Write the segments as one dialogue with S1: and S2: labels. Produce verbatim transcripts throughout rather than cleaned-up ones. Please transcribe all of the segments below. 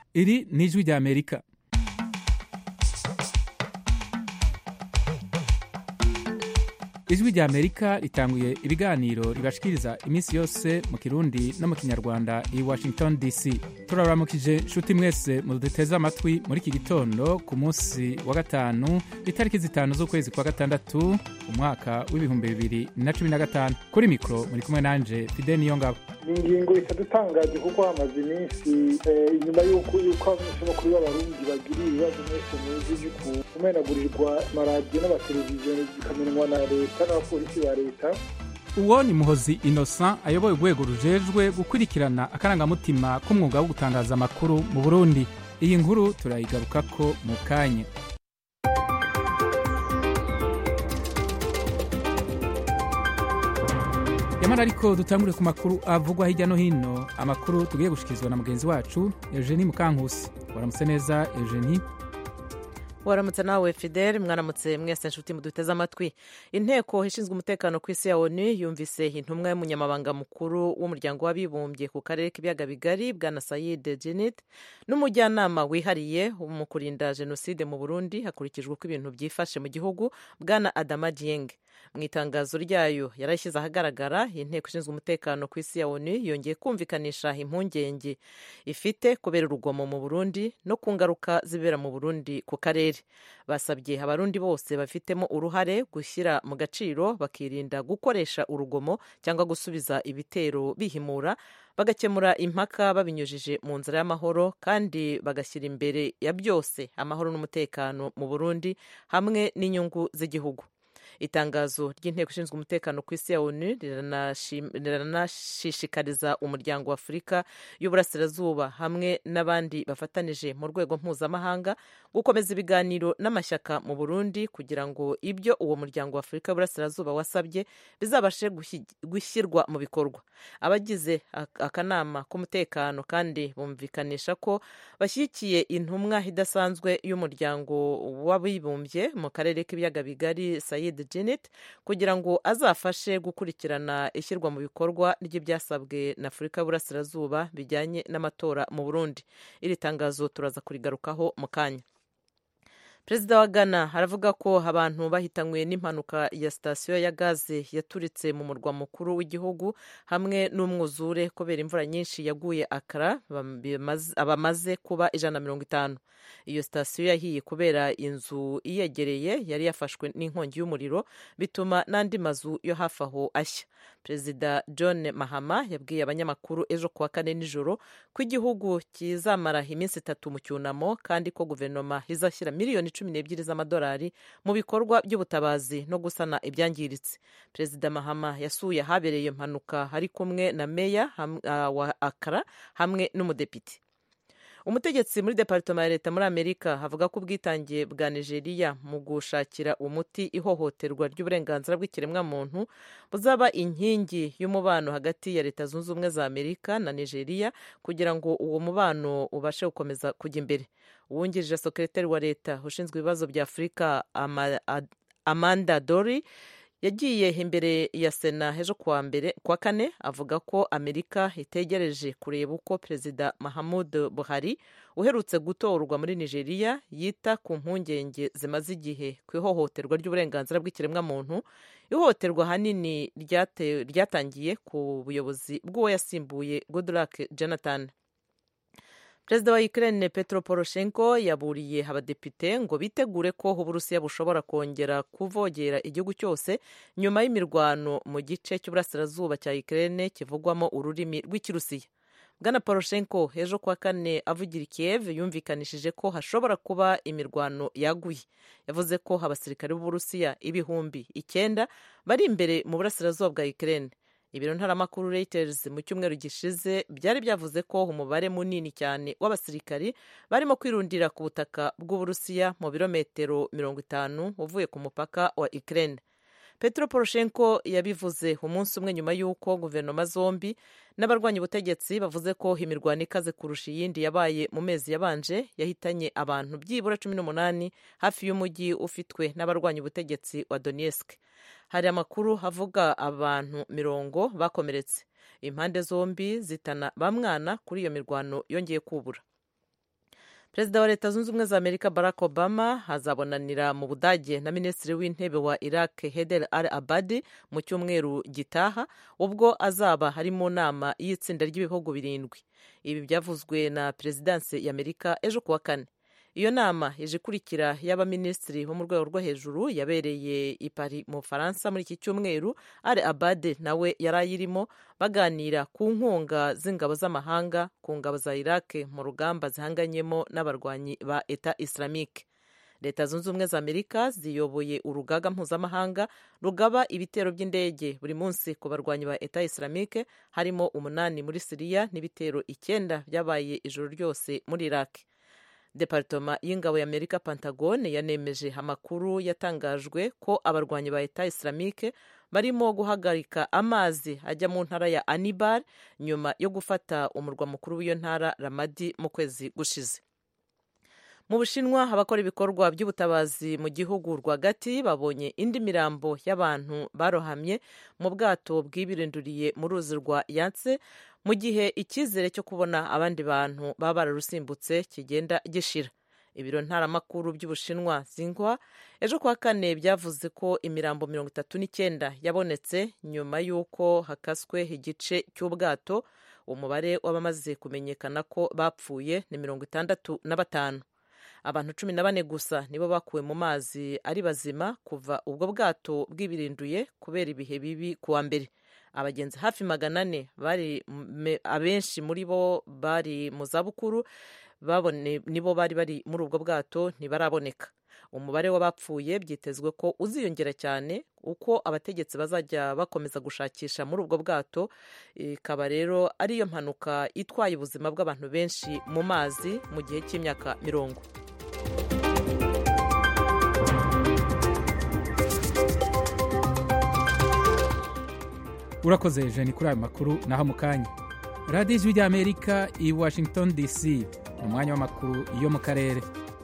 S1: Iri ni ijwi rya Amerika. Ijwi rya Amerika ritanguye ibiganiro ribashikiriza iminsi yose mu Kirundi no mu Kinyarwanda i Washington D C. Turaramukije nshuti mwese muduteze amatwi muri iki gitondo ku munsi wa gatanu itariki zitanu z'ukwezi kwa gatandatu umwaka w'ibihumbi bibiri na cumi na gatanu. Kuri mikro muri kumwe nanje Fidel Niyongabo.
S2: Ingingo itadutangaje kuko hamaze iminsi inyuma y'uko yuko abanyeshuri b'abarundi bagira ibibazo mwese muzi ku kumenagurirwa amaradiyo n'amateleviziyo zikamenywa na leta n'abapolisi ba leta.
S1: Uwo ni Muhozi Innocent ayoboye urwego rujejwe gukurikirana akarangamutima k'umwuga wo gutangaza amakuru mu Burundi. Iyi nkuru turayigarukako mu kanya. Yamara ariko dutangure ku makuru avugwa hirya no hino, amakuru tugiye gushikizwa na mugenzi wacu Eugenie Mukankusi. Waramutse neza Eugenie?
S3: Waramutse nawe Fidel, mwaramutse mwese nshuti muduteze amatwi. Inteko ishinzwe umutekano ku isi ya O N U yumvise intumwa y'umunyamabanga mukuru w'umuryango w'abibumbye ku karere k'ibiyaga bigari bwana Said Djinnit n'umujyanama wihariye mu kurinda jenoside mu Burundi hakurikijwe uko ibintu byifashe mu gihugu bwana Adama Dieng. Mu itangazo ryayo yarashyize ahagaragara inteko ishinzwe umutekano ku isi ya O N U yongeye kumvikanisha impungenge ifite kubera urugomo mu Burundi no ku ngaruka zibera mu Burundi ku karere. Basabye abarundi bose bafitemo uruhare gushyira mu gaciro bakirinda gukoresha urugomo cyangwa gusubiza ibitero bihimura, bagakemura impaka babinyujije mu nzira y'amahoro kandi bagashyira imbere ya byose amahoro n'umutekano mu Burundi hamwe n'inyungu z'igihugu. Itangazo ry'inteko ishinzwe umutekano ku isi ya O N U riranashishikariza umuryango wa Afurika y'Uburasirazuba hamwe n'abandi bafatanije mu rwego mpuzamahanga gukomeza ibiganiro n'amashyaka mu Burundi kugira ngo ibyo uwo muryango wa Afurika y'Uburasirazuba wasabye bizabashe gushyirwa mu bikorwa. Abagize akanama k'umutekano kandi bumvikanisha ko bashyigikiye intumwa idasanzwe y'umuryango w'abibumbye mu karere k'ibiyaga bigari Said Djinnit kugira ngo azafashe gukurikirana ishyirwa mu bikorwa ry'ibyasabwe na Afurika y'Uburasirazuba bijyanye n'amatora mu Burundi. Iri tangazo turaza kurigarukaho mu kanya. Perezida wa Ghana aravuga ko abantu bahitanywe n'impanuka ya sitasiyo ya gaze yaturitse mu murwa mukuru w'igihugu hamwe n'umwuzure kubera imvura nyinshi yaguye Accra abamaze kuba ijana na mirongo itanu. Iyo sitasiyo yahiye kubera inzu iyegereye yari yafashwe n'inkongi y'umuriro bituma n'andi mazu yo hafi aho ashya. Perezida John Mahama yabwiye abanyamakuru ejo kuwa kane nijoro ko igihugu kizamara iminsi itatu mu cyunamo kandi ko guverinoma izashyira miliyoni cumi n'ebyiri z'amadolari mu bikorwa by'ubutabazi no gusana ibyangiritse. Perezida Mahama yasuye ahabereye impanuka ari kumwe na meya wa Accra hamwe n'umudepite. Umutegetsi muri Departement ya Leta muri Amerika havuga ko ubwitange bwa Nigeria mu gushakira umuti ihohoterwa ry'uburenganzira bw'ikiremwa muntu buzaba inkingi y'umubano hagati ya Leta Zunze Ubumwe za Amerika na Nigeria kugira ngo uwo mubano ubashe gukomeza kujya imbere. Uwungirije sekretari wa Leta ushinzwe ibibazo bya Afurika Amanda Dori yagiye imbere ya Sena ejo kuwa mbere kwa kane avuga ko Amerika itegereje kureba uko Perezida Muhammadu Buhari uherutse gutorwa muri Nigeria yita ku mpungenge zimaze igihe ku ihohoterwa ry'uburenganzira bw'ikiremwa muntu. Ihohoterwa hanini ryatangiye ku buyobozi bw'uwo yasimbuye Goodluck Jonathan. Perezida wa Ukraine Petro Poroshenko yaburiye abadepite ngo bitegure ko Uburusiya bushobora kongera kuvogera igihugu cyose nyuma y'imirwano mu gice cy'uburasirazuba cya Ukraine kivugwamo ururimi rw'Ikirusiya. Bwana Poroshenko ejo kwa kane avugira Kiev yumvikanishije ko hashobora kuba imirwano yaguye. Yavuze ko abasirikare b'Uburusiya ibihumbi icyenda bari imbere mu burasirazuba bwa Ukraine. Ibiro ntaramakuru Reuters mu cyumweru gishize byari byavuze ko umubare munini cyane w'abasirikari barimo kwirundira ku butaka bw'Uburusiya mu birometero mirongo itanu uvuye ku mupaka wa Ukraine. Petro Poroshenko yabivuze umunsi umwe nyuma y'uko guverinoma zombi n'abarwanya ubutegetsi bavuze ko imirwano ikaze kurusha iyindi yabaye mu mezi yabanje yahitanye abantu byibura cumi n'umunani hafi y'umujyi ufitwe n'abarwanya ubutegetsi wa Donetsk. Hari amakuru havuga abantu mirongo bakomeretse. Impande zombi zitana bamwana kuri iyo mirwano yongeye kubura. perezida wa leta zunze ubumwe za amerika barack obama azabonanira mu budage na minisitiri w'intebe wa iraq heder al abadi mu cyumweru gitaha ubwo azaba hari mu nama y'itsinda ry'ibihugu birindwi. Ibi byavuzwe na perezidansi ya amerika ejo kuwa kane. Iyo nama ije ikurikira y'abaminisitiri bo mu rwego rwo hejuru yabereye i Paris mu Bufaransa muri iki cyumweru. Al Abadi nawe yari ayirimo baganira ku nkunga z'ingabo z'amahanga ku ngabo za Iraq mu rugamba zihanganyemo n'abarwanyi ba Eta Islamique. Leta zunze ubumwe za Amerika ziyoboye urugaga mpuzamahanga rugaba ibitero by'indege buri munsi ku barwanyi ba Eta Islamique, harimo umunani muri Syria n'ibitero icyenda byabaye ijoro ryose muri Iraq. Departoma y'ingabo ya Amerika Pentagon yanemeje amakuru yatangajwe ko abarwanyi ba Eta Islamique barimo guhagarika amazi ajya mu ntara ya Anbar nyuma yo gufata umurwa mukuru w'iyo ntara Ramadi mu kwezi gushize. Mu Bushinwa abakora ibikorwa by'ubutabazi mu gihugu rwagati babonye indi mirambo y'abantu barohamye mu bwato bwibirinduriye mu ruzi rwa Yangtze mu gihe icyizere cyo kubona abandi bantu baba bararusimbutse kigenda gishira. Ibiro ntaramakuru by'Ubushinwa Xinhua ejo kuwa kane byavuze ko imirambo mirongo itatu n'icyenda yabonetse nyuma y'uko hakaswe igice cy'ubwato. Umubare w'abamaze kumenyekana ko bapfuye ni mirongo itandatu na batanu. Abantu cumi na bane gusa nibo bakuwe mu mazi ari bazima kuva ubwo bwato bwibirinduye kubera ibihe bibi kuwa mbere. Abagenzi hafi magana ane bari abenshi muri bo bari mu zabukuru babone nibo bari bari muri ubwo bwato ntibaraboneka. Umubare w'abapfuye byitezwe ko uziyongera cyane uko abategetsi bazajya bakomeza gushakisha muri ubwo bwato. Ikaba rero ariyo mpanuka itwaye ubuzima bw'abantu benshi mu mazi mu gihe cy'imyaka mirongo.
S1: Urakoze Jeni kuri ayo makuru naho mu kanya. Radio Ijwi ry'Amerika i Washington D C, umwanya w'amakuru yo mu karere.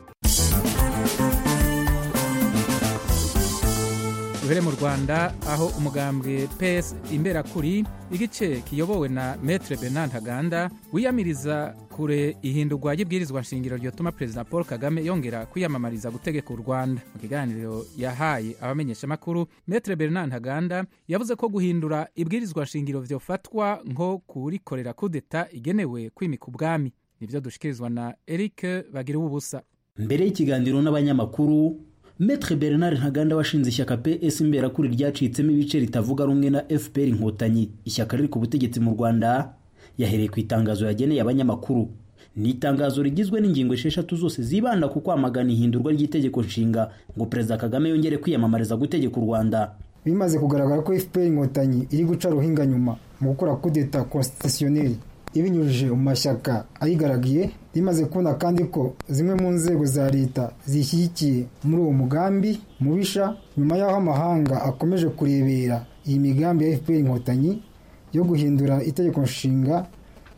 S1: Duhere mu Rwanda aho umugambwe P S Imberakuri igice kiyobowe na Maître Bernard Ntaganda wiyamiriza kure ihindurwa y'ibwirizwa nshingiro ryotuma Perezida Paul Kagame yongera kwiyamamariza gutegeka u Rwanda. Mu kiganiro yahaye abamenyesha makuru, Maître Bernard Ntaganda yavuze ko guhindura ibwirizwa nshingiro vyofatwa nko kurikorera kudeta igenewe kwimika ubwami. Nivyo dushikirizwa na Eric Bagira ubusa.
S4: Mbere y'ikiganiro n'abanyamakuru, Maître Bernard Ntaganda washinze ishyaka P S Imberakuri ryacitsemo ibice ritavuga rumwe na F P R Inkotanyi, ishyaka riri ku butegetsi mu Rwanda, yahereye ku itangazo yageneye abanyamakuru. Ni itangazo rigizwe n'ingingo esheshatu zose zibanda ku kwamagana ihindurwa ry'itegeko nshinga ngo Perezida Kagame yongere kwiyamamariza gutegeka u Rwanda.
S5: Bimaze kugaragara ko F P R Inkotanyi iri guca ruhinga nyuma mu gukora kudeta constitutionnelle ibinyujije mu mashyaka ayigaragiye, rimaze kubona kandi ko zimwe mu nzego za leta zishyigikiye muri uwo mugambi mubisha, nyuma y'aho amahanga akomeje kurebera iyi migambi ya F P R Inkotanyi yo guhindura itegeko nshinga,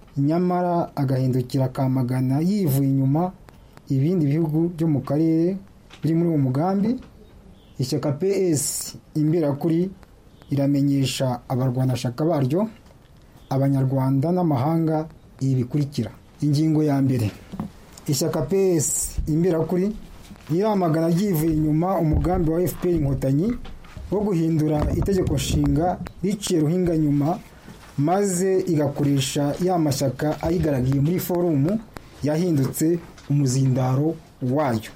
S5: nyamara agahindukira akamagana yivuye inyuma ibindi bihugu byo mu karere biri muri uwo mugambi. Ishyaka P S Imberakuri iramenyesha abarwanashyaka baryo, Abanyarwanda n'amahanga ibi bikurikira. Ingingo ya mbere, ishyaka P S Imberakuri riramagana ryivuye inyuma umugambi wa F P R Inkotanyi wo guhindura itegeko nshinga riciye ruhinga nyuma, maze igakoresha ya mashyaka ayigaragiye muri forumu yahindutse umuzindaro wayo.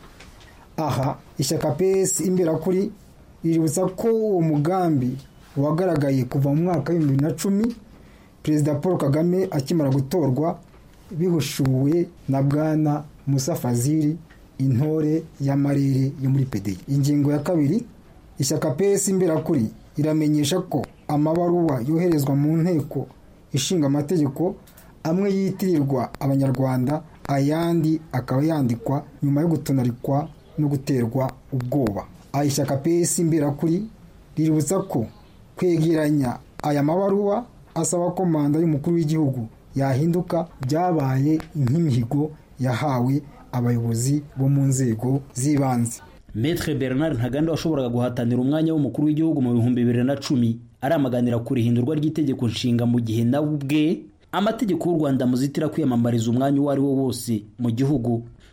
S5: Aha ishyaka P S Imberakuri riributsa ko uwo mugambi wagaragaye kuva mu mwaka w'ibihumbi bibiri na cumi, Perezida Paul Kagame akimara gutorwa, bihushuwe na Bwana Musa Fazili, intore y'amarere yo muri P D I. Ingingo ya kabiri, ishyaka P S Imberakuri iramenyesha ko amabaruwa yoherezwa mu nteko ishinga amategeko amwe yitirirwa Abanyarwanda, ayandi akaba yandikwa nyuma yo gutonarikwa no guterwa ubwoba. Aya ishyaka P S Imberakuri riributsa ko kwegeranya aya mabaruwa asaba ko manda y'umukuru w'igihugu yahinduka byabaye nk'imihigo yahawe abayobozi bo mu nzego z'ibanze.
S4: Maître Bernard Ntaganda washoboraga guhatanira umwanya w'umukuru w'igihugu mu bihumbi bibiri na cumi aramaganira kuri hindurwa ry'itegeko nshinga mu gihe nawe ubwe amategeko y'u Rwanda muzitira kwiyamamariza umwanya uwo ari wo wose mu gihugu.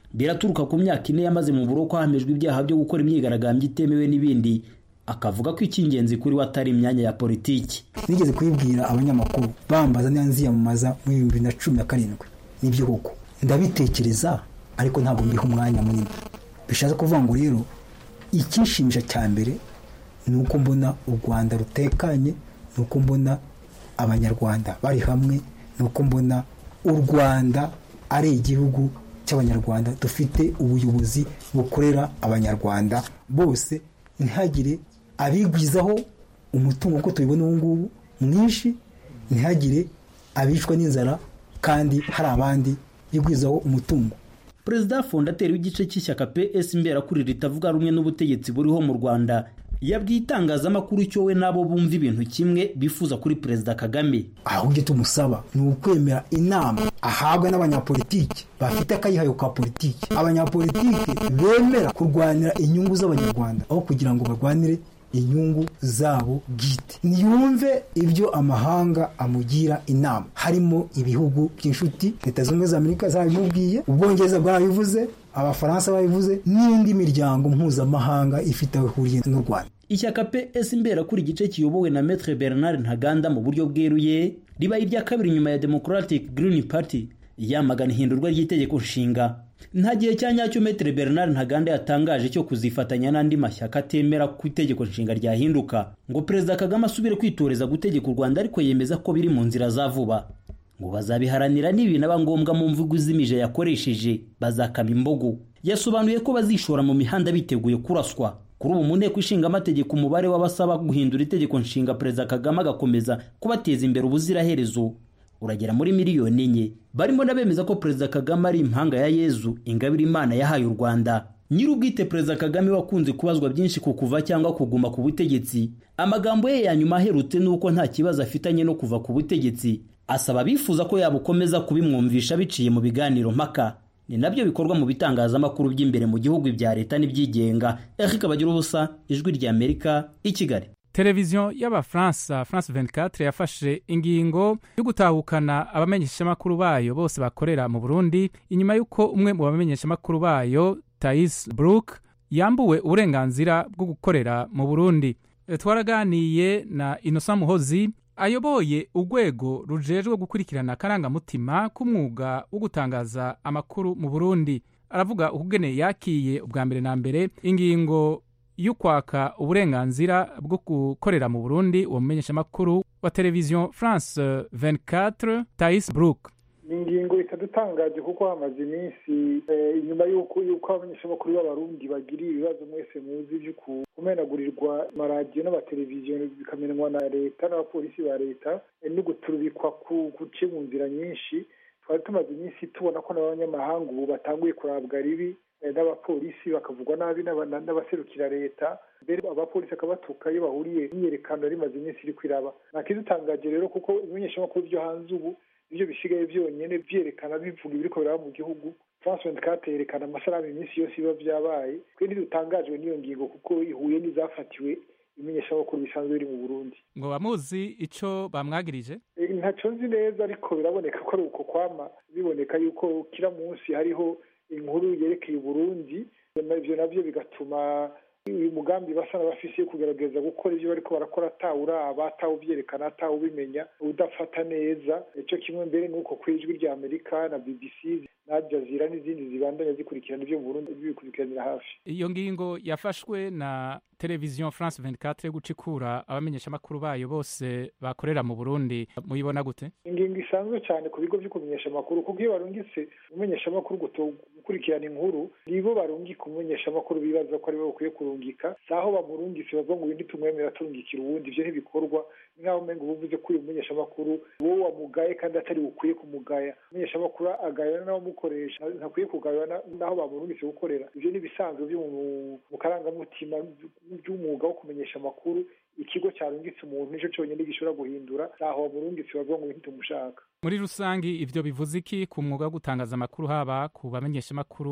S4: biraturuka ku myaka ine yamaze mu buroko hamejwe ibyaha byo gukora imyigaragambyo itemewe n'ibindi, akavuga ko icy'ingenzi kuri we atari imyanya ya politiki.
S5: nigeze kubibwira abanyamakuru bambaza niba nziyamamaza mu bibiri na cumi na karindwi. nibyo koko ndabitekereza, ariko ntabwo mbiha umwanya munini. bishatse kuvuga ngo rero icyishimisha cya mbere ni uko mbona u Rwanda rutekanye, ni uko mbona abanyarwanda bari hamwe, ni uko mbona u Rwanda ari igihugu cy'abanyarwanda, dufite ubuyobozi bukorera abanyarwanda bose, ntihagire abigwizaho umutungo uko tubibona ubu ngubu mwinshi, ntihagire abicwa n'inzara kandi hari abandi bigwizaho umutungo.
S4: Perezida fondateri w'igice cy'ishyaka P S Imberakuri ritavuga rumwe n'ubutegetsi buriho mu Rwanda yabwiye itangazamakuru cyo we nabo bumva ibintu kimwe bifuza kuri Perezida Kagame.
S5: ahubwo tumusaba ni ukwemera inama ahabwa n'abanyapolitiki bafite akayihayo ka politiki, abanyapolitiki bemera kurwanira inyungu z'abanyarwanda aho kugira ngo barwanire inyungu zabo bwite. niyumve ibyo amahanga amugira inama, harimo ibihugu by'inshuti, Leta Zunze Ubumwe za Amerika zabimubwiye, Ubwongereza bwabivuze, Abafaransa babivuze, n'indi miryango mpuzamahanga ifite aho ihuriye n'u Rwanda.
S4: Ishyaka P S Imberakuri igice kiyobowe na Maître Bernard Ntaganda mu buryo bweruye ribaye irya kabiri nyuma ya Democratic Green Party yamagana ihindurwa ry'itegeko nshinga. Nta gihe cya nyacyo Maître Bernard Ntaganda yatangaje cyo kuzifatanya n'andi mashyaka atemera ku itegeko nshinga ryahinduka ngo Perezida Kagame asubire kwitoreza gutegeka u Rwanda, ariko yemeza ko biri mu nzira za vuba, ngo bazabiharanira n'ibintu aba ngombwa mu mvugo zimije yakoresheje bazakama imbogo. Yasobanuye ko bazishora mu mihanda biteguye kuraswa. Kuri ubu mu nteko ishinga amategeko umubare w'abasaba guhindura itegeko nshinga Perezida Kagame agakomeza kubateza imbere ubuziraherezo uragera muri miliyoni enye. Barimo nabemeza ko Perezida Kagame ari impanga ya Yezu, ingabire Imana yahaye u Rwanda. Nyirubwite Perezida Kagame wakunze kubazwa byinshi ku kuva cyangwa kuguma ku butegetsi, amagambo ye ya nyuma aherutse nuko nta kibazo afitanye no kuva ku butegetsi, asaba bifuza ko yabukomeza kubimwumvisha biciye mu biganiro mpaka. Ni nabyo bikorwa mu bitangazamakuru by'imbere mu gihugu ibya leta n'ibyigenga. Eric Bagirubusa, Ijwi rya Amerika, i Kigali.
S1: Televiziyo y'Abafaransa France vingt-quatre yafashe ingingo yo gutahukana abamenyeshamakuru bayo bose bakorera mu Burundi inyuma y'uko umwe mu bamenyeshamakuru bayo Thais Brook yambuwe uburenganzira bwo gukorera mu Burundi. Twaraganiye na Innocent Muhozi ayoboye urwego rujejwe gukurikirana akarangamutima k'umwuga wo gutangaza amakuru mu Burundi. Aravuga ukugene yakiye ubwa mbere na mbere ingingo y'ukwaka uburenganzira bwo gukorera mu Burundi uwo mumenyeshamakuru wa televiziyo France vingt-quatre Thais Brook.
S2: ni ingingo itadutangaje kuko hamaze iminsi inyuma y'uko y'uko abamenyeshamakuru b'abarundi bagiriye ibibazo mwese muzi byo kumenagurirwa amaradiyo n'amateleviziyo bikamenwa na leta n'abapolisi ba leta no guturubikwa guce mu nzira nyinshi. Twari tumaze iminsi tubona ko n'abanyamahanga ubu batanguye kurabwa ribi n'abapolisi bakavugwa nabi n'abaserukira leta, mbere abapolisi akabatuka iyo bahuriye imyerekano rimaze iminsi iri kwiraba. Nakidutangaje rero kuko ibimenyeshamakuru byo hanze ubu ibyo bisigaye byonyine byerekana bivuga ibiriko biraba mu gihugu. France vingt-quatre yerekana amasanamu iminsi yose biba byabaye. Twe ntidutangajwe n'iyo ngingo kuko ihuye n'izafatiwe ibimenyeshamakuru bisanzwe biri mu Burundi.
S1: Ngo bamuzi ico bamwagirije?
S2: E, ntaco nzi neza ariko biraboneka ko ari uko kwama biboneka yuko kila munsi hariho inkuru yerekeye Burundi, ivyo navyo bigatuma uyu mugambi basa n'abafise kugerageza gukora ibyo bariko barakora atawuraba atawubyerekana atawubimenya udafata neza. Ico kimwe mbere nuko kwijwi rya Amerika na B B C na Al Jazeera n'izindi zibandanya zikurikirana ibyo mu Burundi bikurikiranira hafi.
S1: Iyo ngingo yafashwe na televiziyo France vingt-quatre yo gucikura abamenyeshamakuru bayo bose bakorera mu Burundi, muyibona gute?
S2: Ingingo isanzwe cyane ku bigo byo kumenyesha amakuru kuko iyo barungitse umumenyeshamakuru gukurikirana inkuru nibo barungika umumenyeshamakuru bibaza ko ari bo bakwiye kurungika, saho bamurungitse bavuga ngo ibindi tumwemera turungikira uwundi. Ivyo ntibikorwa, nkaho umenga ubuvuze ko uyu mumenyeshamakuru wowe wamugaye kandi atari ukwiye kumugaya. Umumenyeshamakuru agayana nawo mukoresha ntakwiye kugayana naho bamurungitse gukorera. Ivyo ni bisanzwe byo mu karangamutima by'umwuga wo kumenyesha amakuru. Ikigo cyarungitse umuntu nico cyonyine gishobora guhindura saho bamurungitse bavuga ngo ibindi tumushaka.
S1: Muri rusangi ivyo bivuze iki ku mwuga wo gutangaza amakuru haba ku bamenyeshamakuru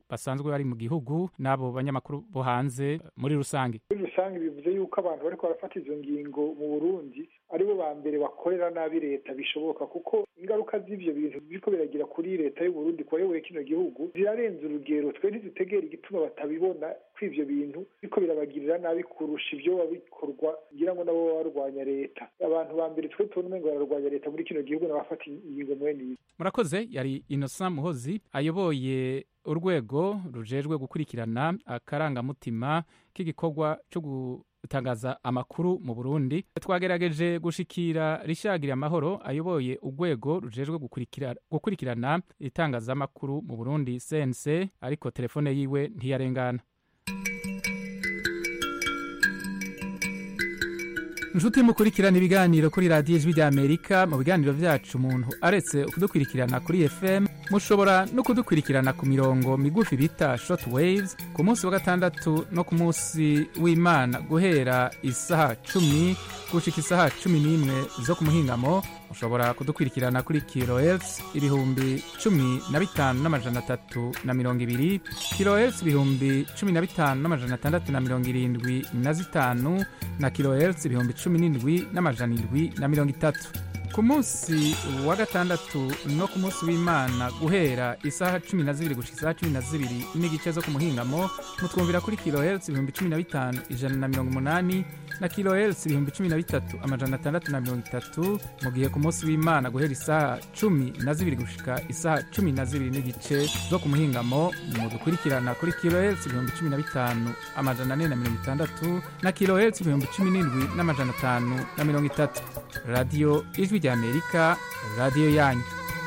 S1: basanzwe bari mu gihugu n'abo banyamakuru bo hanze muri rusange.
S2: Muri rusange bivuze yuko abantu bariko barafata izo ngingo mu Burundi aribo ba mbere bakorera nabi leta bishoboka, kuko ingaruka z'ivyo bintu biriko biragira kuri leta y'u Burundi kwayoboye kino gihugu zirarenze urugero. Twe ntidutegera igituma batabibona ko ivyo bintu biriko birabagirira nabi kurusha ivyo babikorwa ngira ngo nabo barwanya leta. Abantu ba mbere twe tubona umengo bararwanya leta muri kino gihugu n'abafata ingingo mwene izo. Murakoze.
S1: Yari Innocent Muhozi ayoboye urwego rujejwe gukurikirana akarangamutima k'igikorwa cyo gutangaza amakuru mu Burundi. Twagerageje gushikira Rishagira Amahoro ayoboye urwego rujejwe gukurikirana gukurikirana itangazamakuru mu Burundi C N C, ariko telefone yiwe ntiyarengana. Njuti mukurikirana ibiganiro kuri radiyo Ijwi ry'Amerika. Mu biganiro vyacu umuntu aretse kudukurikirana kuri F M, mushobora no kudukurikirana ku mirongo migufi bita short waves ku munsi wa gatandatu no ku munsi w'Imana guhera isaha cumi gushika isaha cumi n'imwe zo ku muhingamo. Mushobora kudukurikirana kuri kilohertz ibihumbi cumi na bitanu n'amajana atatu na mirongo ibiri, kilohertz ibihumbi cumi na bitanu n'amajana atandatu na mirongo irindwi na zitanu, na kilohertz ibihumbi cumi n'indwi n'amajana indwi na mirongo itatu. Ku munsi wa gatandatu no ku munsi w'Imana guhera isaha cumi na zibiri gushika isaha cumi na zibiri n'igice zo ku muhingamo, mutwumvira kuri kilohertz ibihumbi cumi na bitanu ijana na mirongo umunani, na kilohertz ibihumbi cumi na bitatu amajana atandatu na mirongo itatu. Mu gihe ku munsi w'Imana guhera isaha cumi na zibiri gushika isaha cumi na zibiri n'igice zo ku muhingamo, mudukurikirana kuri kilohertz ibihumbi cumi na bitanu amajana ane na mirongo itandatu, na kilohertz ibihumbi cumi n'indwi n'amajana atanu na mirongo itatu. Radio Ijwi ry'Amerika, radio yanyu.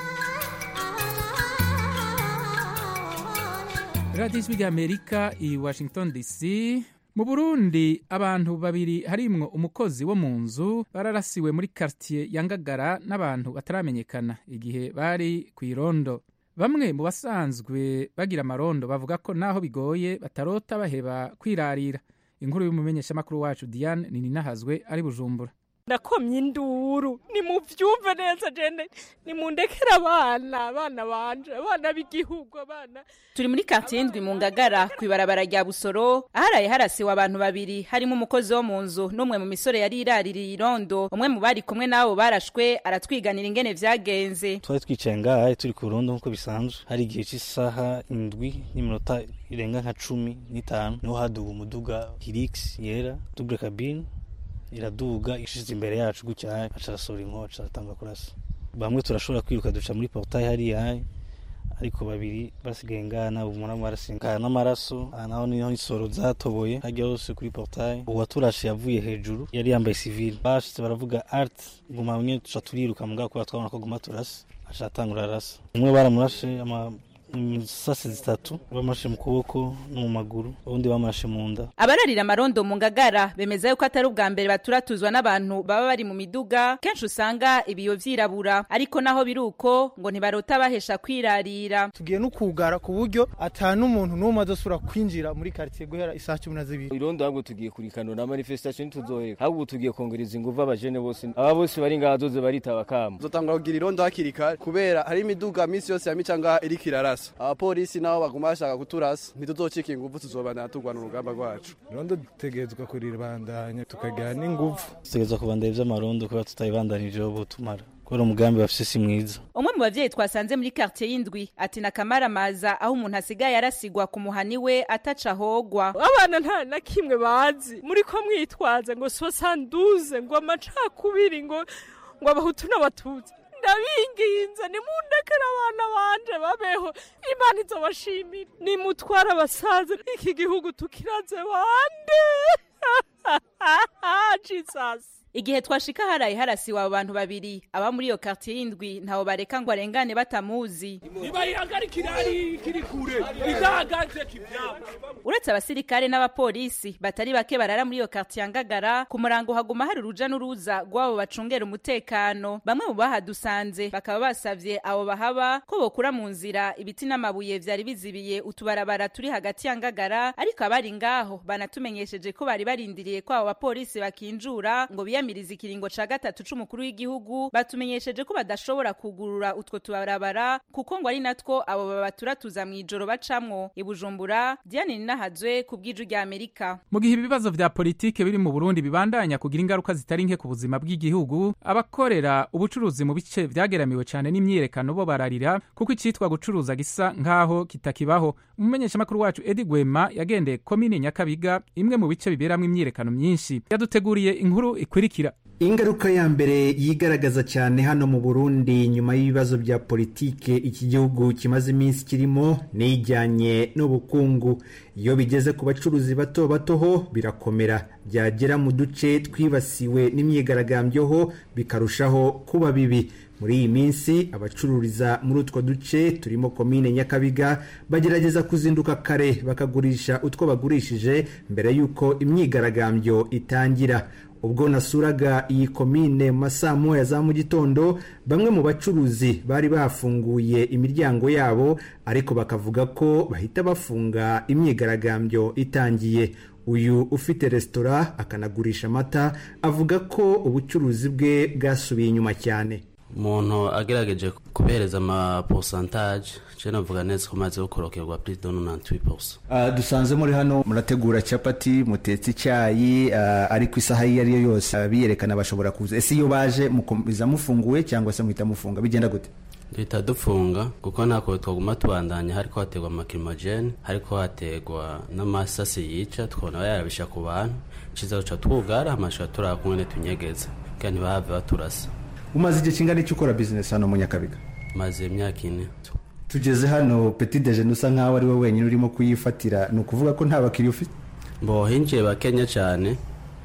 S1: Radio Ijwi ry'Amerika i Washington D C. Mu Burundi abantu babiri harimwo umukozi wo mu nzu bararasiwe muri quartier ya Ngagara n'abantu bataramenyekana igihe bari ku irondo. Bamwe mu basanzwe bagira amarondo bavuga ko naho bigoye batarota baheba kwirarira. Inkuru y'umumenyeshamakuru wacu Diane Nininahazwe ari Bujumbura.
S6: Nakomye induru ni mu vyumve neza jene ni mundekera abana abana banje abana b'igihugu abana.
S7: Turi muri quartier indwi mu Ngagara kwibarabara rya Busoro, aharaye harasiwe abantu babiri harimo umukozi wo mu nzu n'umwe mu misore yari iraririye irondo. Umwe mu bari kumwe nabo barashwe aratwiganira ingene vyagenze.
S8: Twari twicaye ngaha turi ku rondo nkuko bisanzwe, hari igihe cy'isaha indwi n'iminota irenga nka cumi n'itanu niho haduga umuduga Hilux yera double cabine iraduga ishize imbere yacu gutya acarasora inkoca atanga kurasa. Bamwe turashobora kwiruka duca muri portail hari yayi, ariko babiri basigaye ngana ubumara mwarasinga n'amaraso naho niho isoro zatoboye hajya hose kuri portail. Uwaturashe yavuye hejuru yari yambaye civil, bashitse baravuga art guma mwe tuca turiruka mugabo ko twabona ko guma turasa ashatangura rasa. Umwe baramurashe ama sase zitatu bamashe mu kuboko no mu maguru, ubundi bamashe mu nda.
S7: Abararira amarondo mu Ngagara bemeza yuko atari ubwa mbere baturatuzwa n'abantu baba bari mu miduga, kenshi usanga ibiyo vyirabura, ariko naho biruko ngo ntibarota bahesha kwirarira.
S9: Tugiye no kugara ku buryo atanu umuntu n'umwe azosura kwinjira muri quartier guhera isaha cumi na zibiri.
S10: Irondo ahubwo tugiye kurikano na manifestation tuzoheka, ahubwo tugiye kongereza inguvu abajene bose aba bose bari ngazoze baritaba kama.
S11: Zotangwa kugira irondo hakirika kubera hari imiduga misi yose ya micanga iriko irarasa. Abapolisi nabo baguma bashaka kuturasa, ntituzocika inguvu tuzobana turwana urugamba rwacu.
S12: Irondo dutegerezwa kuriribandanya tukagira n'inguvu.
S8: Tutegerezwa kubandanya ivy'amarondo kuba tutayibandanije ubu tumara. Kora umugambi bafise si mwiza.
S7: Umwe mu bavyeyi twasanze muri quartier y'indwi ati na Kamara maza aho umuntu asigaye arasigwa ku muhani we ataca hogwa.
S6: Abana nta na kimwe bazi muri ko mwitwaza ngo soixante-douze ngo amacakubiri ngo ngo abahutu n'abatutsi. Ndabinginze nimundekera abana banje babeho, Imana izobashimira. Nimutwara abasaza iki gihugu tukiraze bande. Jesus.
S7: Igihe twashika haraye harasiwe abantu babiri aba muri iyo quartier y'indwi ntaho bareka ngo arengane batamuzi.
S13: Nibayihagarikira ari kiri kure igagaze kivyabo.
S7: Uretse abasirikare n'abapolisi batari bake barara muri iyo quartier Ngagara, ku murango haguma hari uruja n'uruza gwabo bacungera umutekano. Bamwe mu bahadusanze bakaba basavye abo bahaba ko bokura mu nzira ibiti n'amabuye vyari bizibiye utubarabara turi hagati ya Ngagara, ariko abari ngaho banatumenyesheje ko bari barindiriye ko abo bapolisi bakinjura bakijura ngo biyamirize ikiringo ca gatatu c'umukuru w'igihugu batumenyesheje ko badashobora kugurura utwo tubarabara kuko ngo ari natwo abo babaturatuza mw'ijoro bacamwo. I Bujumbura, Diane Ninahazwe ku bw'ijwi rya Amerika.
S1: Mu gihe ibibazo vya politike biri mu Burundi bibandanya kugira ingaruka zitari nke ku buzima bw'igihugu, abakorera ubucuruzi mu bice vyageramiwe cane n'imyiyerekano bo bararira kuko icitwa gucuruza gisa nkaho kitakibaho. Umumenyeshamakuru wacu Edi Gwema yagendeye komine Nyakabiga, imwe mu bice biberamwo imyiyerekano myinshi, yaduteguriye inkuru ikurikira.
S14: Ingaruka ya mbere yigaragaza cyane hano mu Burundi nyuma y'ibibazo bya politike iki gihugu kimaze iminsi kirimo nijyanye n'ubukungu. Iyo bigeze ku bacuruzi bato bato ho birakomera, byagera mu duce twibasiwe n'imyigaragambyo ho bikarushaho kuba bibi. Muri iyi minsi abacururiza muri utwo duce turimo komine Nyakabiga bagerageza kuzinduka kare bakagurisha utwo bagurishije mbere yuko imyigaragambyo itangira. Ubwo nasuraga iyi komine mu masaa moya za mu gitondo, bamwe mu bacuruzi bari bafunguye imiryango yabo ariko bakavuga ko bahita bafunga imyigaragambyo itangiye. Uyu ufite resitora akanagurisha amata avuga ko ubucuruzi bwe bwasubiye inyuma cyane.
S15: Umuntu agerageje kubereza ama pourcentage cyane avuga neza ko maze gukorokerwa plus de quatre-vingt-dix pour cent.
S14: Uh, dusanze muri hano murategura capati, mutetse icyayi, uh, ariko isaha yari yose uh, biyerekana bashobora kuza. Ese iyo baje mukomeza mufunguye cyangwa se muhita mufunga bigenda gute?
S15: Duhita dufunga kuko ntako twaguma tubandanya, hariko hategwa amakimogene, hariko hategwa n'amasasi yica, twabona yarabisha ku bantu, ciza uca twugara amasha turakumwe tunyegeza kandi bahave baturasa.
S14: Umaze igihe kingana iki ukora business hano mu Nyakabiga?
S15: Maze imyaka ine.
S14: Tugeze hano petit déjeuner usa nkaho ari we wenyine urimo kuyifatira, no kuvuga ko nta bakiriya ufite?
S15: Mbo hinjiye bakenya cyane,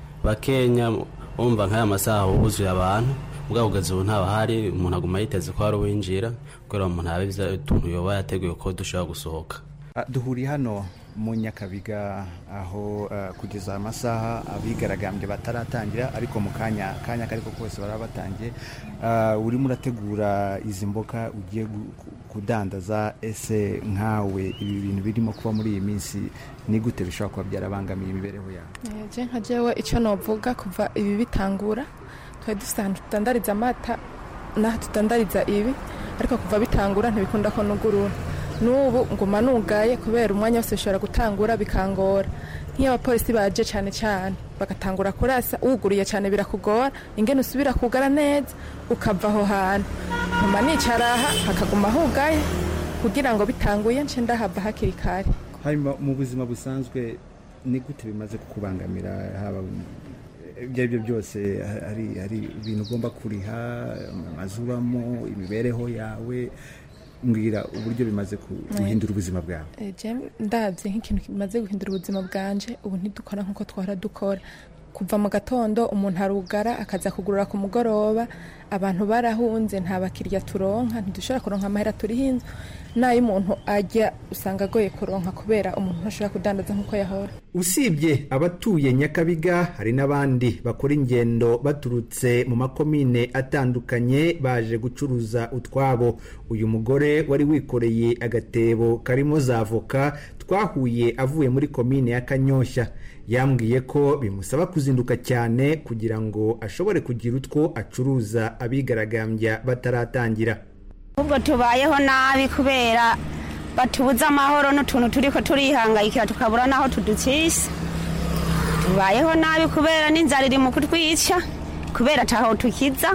S15: bakenya umva nk'aya masaha ubuzuye abantu, mugabo ugaze ubu nta bahari, umuntu aguma yiteze ko ari winjira kuko umuntu abiza utuntu yoba yateguye ko dushaka gusohoka.
S14: Duhuri hano mu Nyakabiga aho uh, kugeza amasaha abigaragambye bataratangira, ariko mu kanya kanya kariko kose barabatangiye. Uh, uri murategura izi mboka ugiye kudandaza, ese nkawe ibi bintu birimo kuba muri iyi minsi ni gute bishobora kuba byarabangamiye imibereho yawe?
S16: Je nka jewe icyo novuga kuva ibi bitangura twari dusanzwe tutandariza amata na tutandariza ibi, ariko kuva bitangura ntibikunda ko nugurura. Nubu nguma nugaye kubera umwanya wose ushobora gutangura bikangora. Nk'iyo abapolisi baje cyane cyane bagatangura kurasa, uguriye cyane birakugora, ingene usubira kugara neza ukava aho hantu. Nkuma nicaraha hakaguma hugaye kugira ngo bitanguye nce ndahava hakiri kare.
S14: Hanyuma mu buzima busanzwe ni gute bimaze kukubangamira, haba ibyo byose hari hari ibintu ugomba kuriha, amazubamo, imibereho yawe? Mbwira uburyo bimaze guhindura ubuzima bwawe.
S16: Eh je ndavye nk'ikintu kimaze guhindura ubuzima bwanje, ubu ntidukora nkuko twara dukora. Kuva mu gatondo umuntu arugara akaza kugurura ku mugoroba, abantu barahunze, nta bakiriya turonka, ntidushobora kuronka amahera turi hinzo. Nayo umuntu ajya usanga agoye kuronka kubera umuntu ntashobora kudandaza nkuko yahora.
S14: Usibye abatuye Nyakabiga, hari n'abandi bakora ingendo baturutse mu makomine atandukanye baje gucuruza utwabo. Uyu mugore wari wikoreye agatebo karimo za avoka twahuye avuye muri komine ya Kanyosha, yambwiye ko bimusaba kuzinduka cyane kugira ngo ashobore kugira utwo acuruza abigaragambya bataratangira.
S17: Ubwo tubayeho nabi kubera batubuza amahoro n'utuntu turiko turihangayikira tukabura naho tudukisa. Tubayeho nabi kubera n'inzara iri mu kutwica, kubera taho tukiza.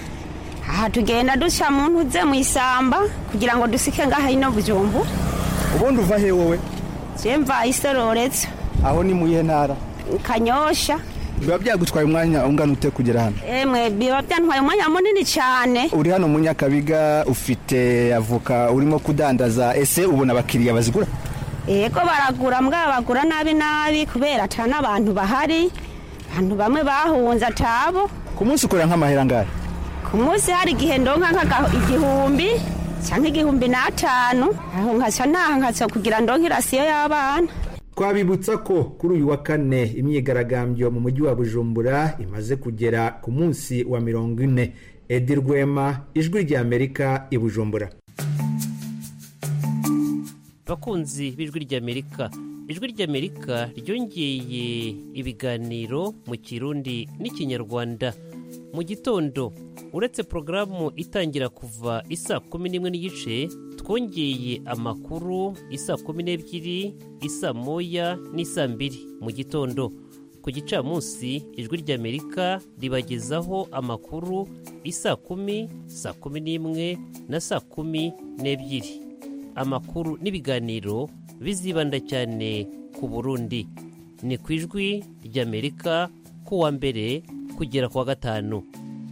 S17: Aha tugenda duca mu ntuze mu isamba kugira ngo dusike ngaha ino Bujumbu.
S14: Ubundi uva he wowe?
S17: Je mva Isororetse.
S14: Aho ni mu Ntara?
S17: Kanyosha.
S14: Biba byagutwaye umwanya ungana ute kugera hano?
S17: Emwe biba byantwaye umwanya munini cyane.
S14: Uri hano mu Nyakabiga ufite avoka urimo kudandaza, ese ubona abakiriya bazigura?
S17: Yego baragura, mbwa bagura nabi nabi kubera atana abantu bahari. Abantu bamwe bahunze atabo.
S14: Ku munsi ukora nk'amahera ngahe?
S17: Ku munsi hari gihe ndonka nka igihumbi cyangwa igihumbi n'atanu, aho nkaca naha nkaca kugira ndonke rasiyo y'abana.
S14: Twabibutsa ko kuri uyu wa kane imyigaragambyo mu mujyi wa Bujumbura imaze kugera ku munsi wa mirongo ine. Edi Rwema, Ijwi rya Amerika, i Bujumbura.
S18: Bakunzi b'Ijwi rya Amerika, ijwi ry'amerika ryongeye ibiganiro mu kirundi n'ikinyarwanda mu gitondo. Uretse porogaramu itangira kuva isaa kumi n'imwe n'igice, twongeye amakuru isaa kumi n'ebyiri, isaa moya n'isaa mbiri mu gitondo. Ku gicamunsi ijwi ry'amerika ribagezaho amakuru isaa kumi, saa kumi n'imwe na saa kumi n'ebyiri. Amakuru n'ibiganiro bizibanda cyane ku Burundi. Ni ku ijwi ry'amerika ku wa mbere kugera ku wa gatanu.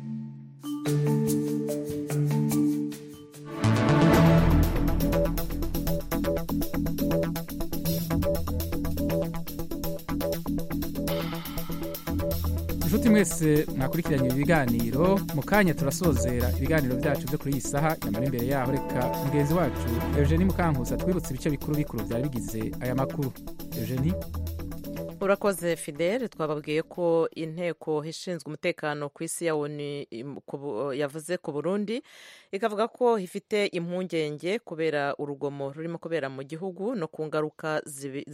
S1: inshuti mwese mwakurikiranye ibi biganiro, mu kanya turasozera ibiganiro byacu byo kuri iyi saha. nyamara imbere yaho reka mugenzi wacu Eugenie Mukankusi twibutse ibice bikuru bikuru byari bigize aya makuru. Eugenie.
S3: Urakoze Fidel. Twababwiye ko inteko ishinzwe umutekano ku isi ya ONU yavuze ku Burundi, ikavuga ko ifite impungenge kubera urugomo rurimo kubera mu gihugu no ku ngaruka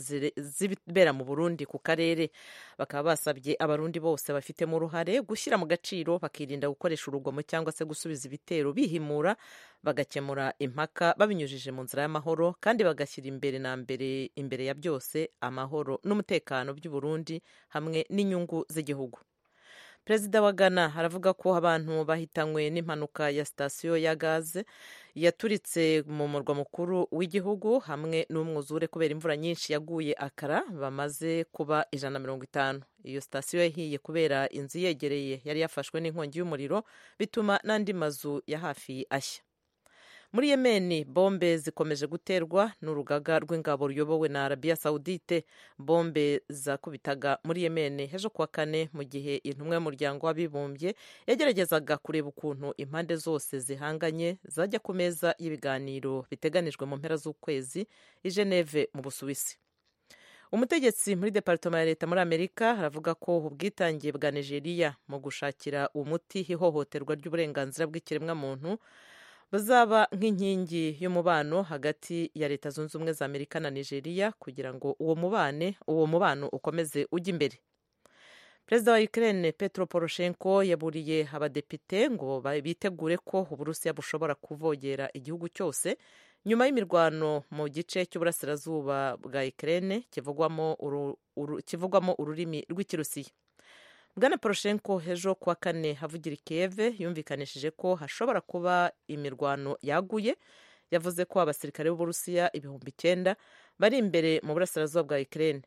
S3: zibera mu Burundi ku karere. Bakaba basabye abarundi bose bafitemo uruhare gushyira mu gaciro, bakirinda gukoresha urugomo cyangwa se gusubiza ibitero bihimura, bagakemura impaka babinyujije mu nzira y'amahoro, kandi bagashyira imbere na mbere imbere ya byose amahoro n'umutekano by'u Burundi hamwe n'inyungu z'igihugu. Perezida wa Ghana aravuga ko abantu bahitanywe n'impanuka ya sitasiyo ya gaze yaturitse mu murwa mukuru w'igihugu hamwe n'umwuzure kubera imvura nyinshi yaguye Akara bamaze kuba ijana na mirongo itanu. Iyo sitasiyo yahiye kubera inzu yegereye yari yafashwe n'inkongi y'umuriro, bituma n'andi mazu ya hafi ashya. Muri Yemeni bombe zikomeje guterwa n'urugaga rw'ingabo ruyobowe na Arabia Saudite. Bombe zakubitaga muri Yemeni hejo kuwa kane mu gihe intumwa y'umuryango w'abibumbye yageragezaga kureba ukuntu impande zose zihanganye zajya ku meza y'ibiganiro biteganijwe mu mpera z'ukwezi i Geneve mu Busuwisi. Umutegetsi muri Departement ya Leta muri Amerika aravuga ko ubwitange bwa Nigeria mu gushakira umuti ihohoterwa ry'uburenganzira bw'ikiremwamuntu buzaba nk'inkingi y'umubano hagati ya Leta Zunze Ubumwe za Amerika na Nigeria kugira ngo uwo mubane uwo mubano ukomeze ujya imbere. Perezida wa Ukraine Petro Poroshenko yaburiye abadepite ngo bitegure ko Uburusiya bushobora kuvogera igihugu cyose nyuma y'imirwano mu gice cy'uburasirazuba bwa Ukraine kivugwamo uru, uru, kivugwamo ururimi rw'Ikirusiya. Bwana Poroshenko hejo kuwa kane havugira i Kiev yumvikanishije ko hashobora kuba imirwano yaguye. Yavuze ko abasirikare b'Uburusiya ibihumbi icyenda bari imbere mu burasirazuba bwa Ukraine.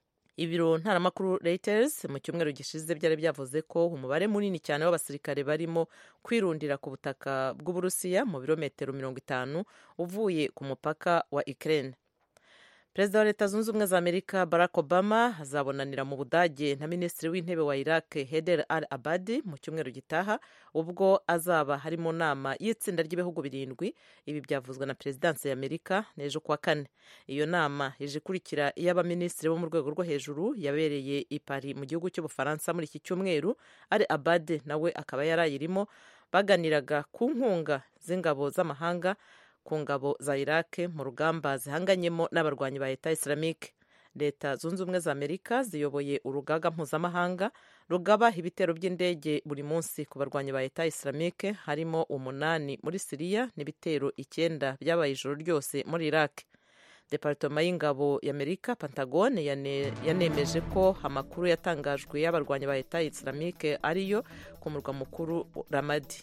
S3: Ibiro ntaramakuru Reuters mu cyumweru gishize byari byavuze ko umubare munini cyane w'abasirikare barimo kwirundira ku butaka bw'Uburusiya mu birometero mirongo itanu uvuye ku mupaka wa Ukraine. Perezida wa Leta Zunze Ubumwe za Amerika Barack Obama azabonanira mu Budage na Minisitiri w'Intebe wa Iraq Haider al-Abadi mu cyumweru gitaha, ubwo azaba hari mu nama y'itsinda ry'ibihugu birindwi. Ibi byavuzwe na Perezidansi ya Amerika n'ejo kuwa kane. Iyo nama ije ikurikira iy'abaminisitiri bo mu rwego rwo hejuru yabereye i Paris mu gihugu cy'Ubufaransa muri iki cyumweru. Al-Abadi nawe akaba yarayirimo, baganiraga ku nkunga z'ingabo z'amahanga ku ngabo za Iraq mu rugamba zihanganyemo n'abarwanyi ba Leta Islamique. Leta Zunze Ubumwe za Amerika ziyoboye urugaga mpuzamahanga rugaba ibitero by'indege buri munsi ku barwanyi ba Leta Islamique, harimo umunani muri Syria n'ibitero icyenda byabaye ijoro ryose muri Iraq. Departoma y'ingabo y'Amerika Pentagon yane, yanemeje ko amakuru yatangajwe y'abarwanyi ba Leta Islamique ariyo ku murwa mukuru Ramadi.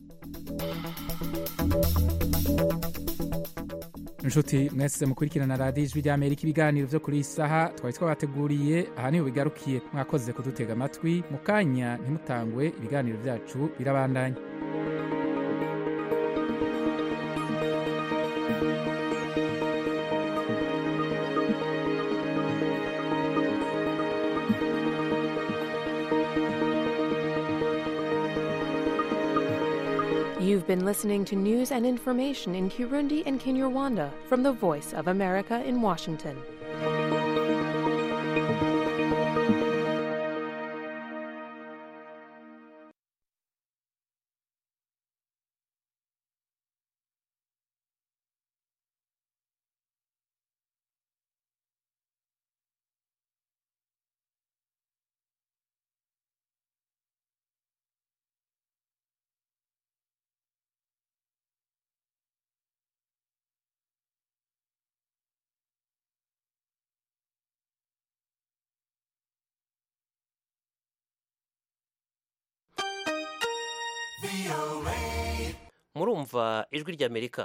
S1: inshuti mwese mukurikirana radiyo ijwi ry'Amerika, ibiganiro byo kuri iyi saha twari twabateguriye aha niho bigarukiye. Mwakoze kudutega amatwi. Mu kanya ntimutangwe, ibiganiro byacu birabandanya.
S19: You've been listening to news and information in Kirundi and Kinyarwanda from the Voice of America in Washington.
S18: murumva ijwi ry'Amerika.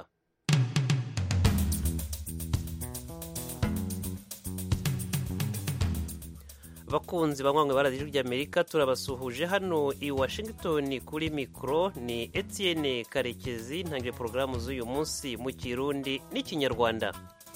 S18: bakunzi banywanwe barazi ijwi ry'Amerika, turabasuhuje hano i Washington. Kuri mikoro ni Etienne Karekezi, ntangire porogaramu z'uyu munsi mu Kirundi n'Ikinyarwanda.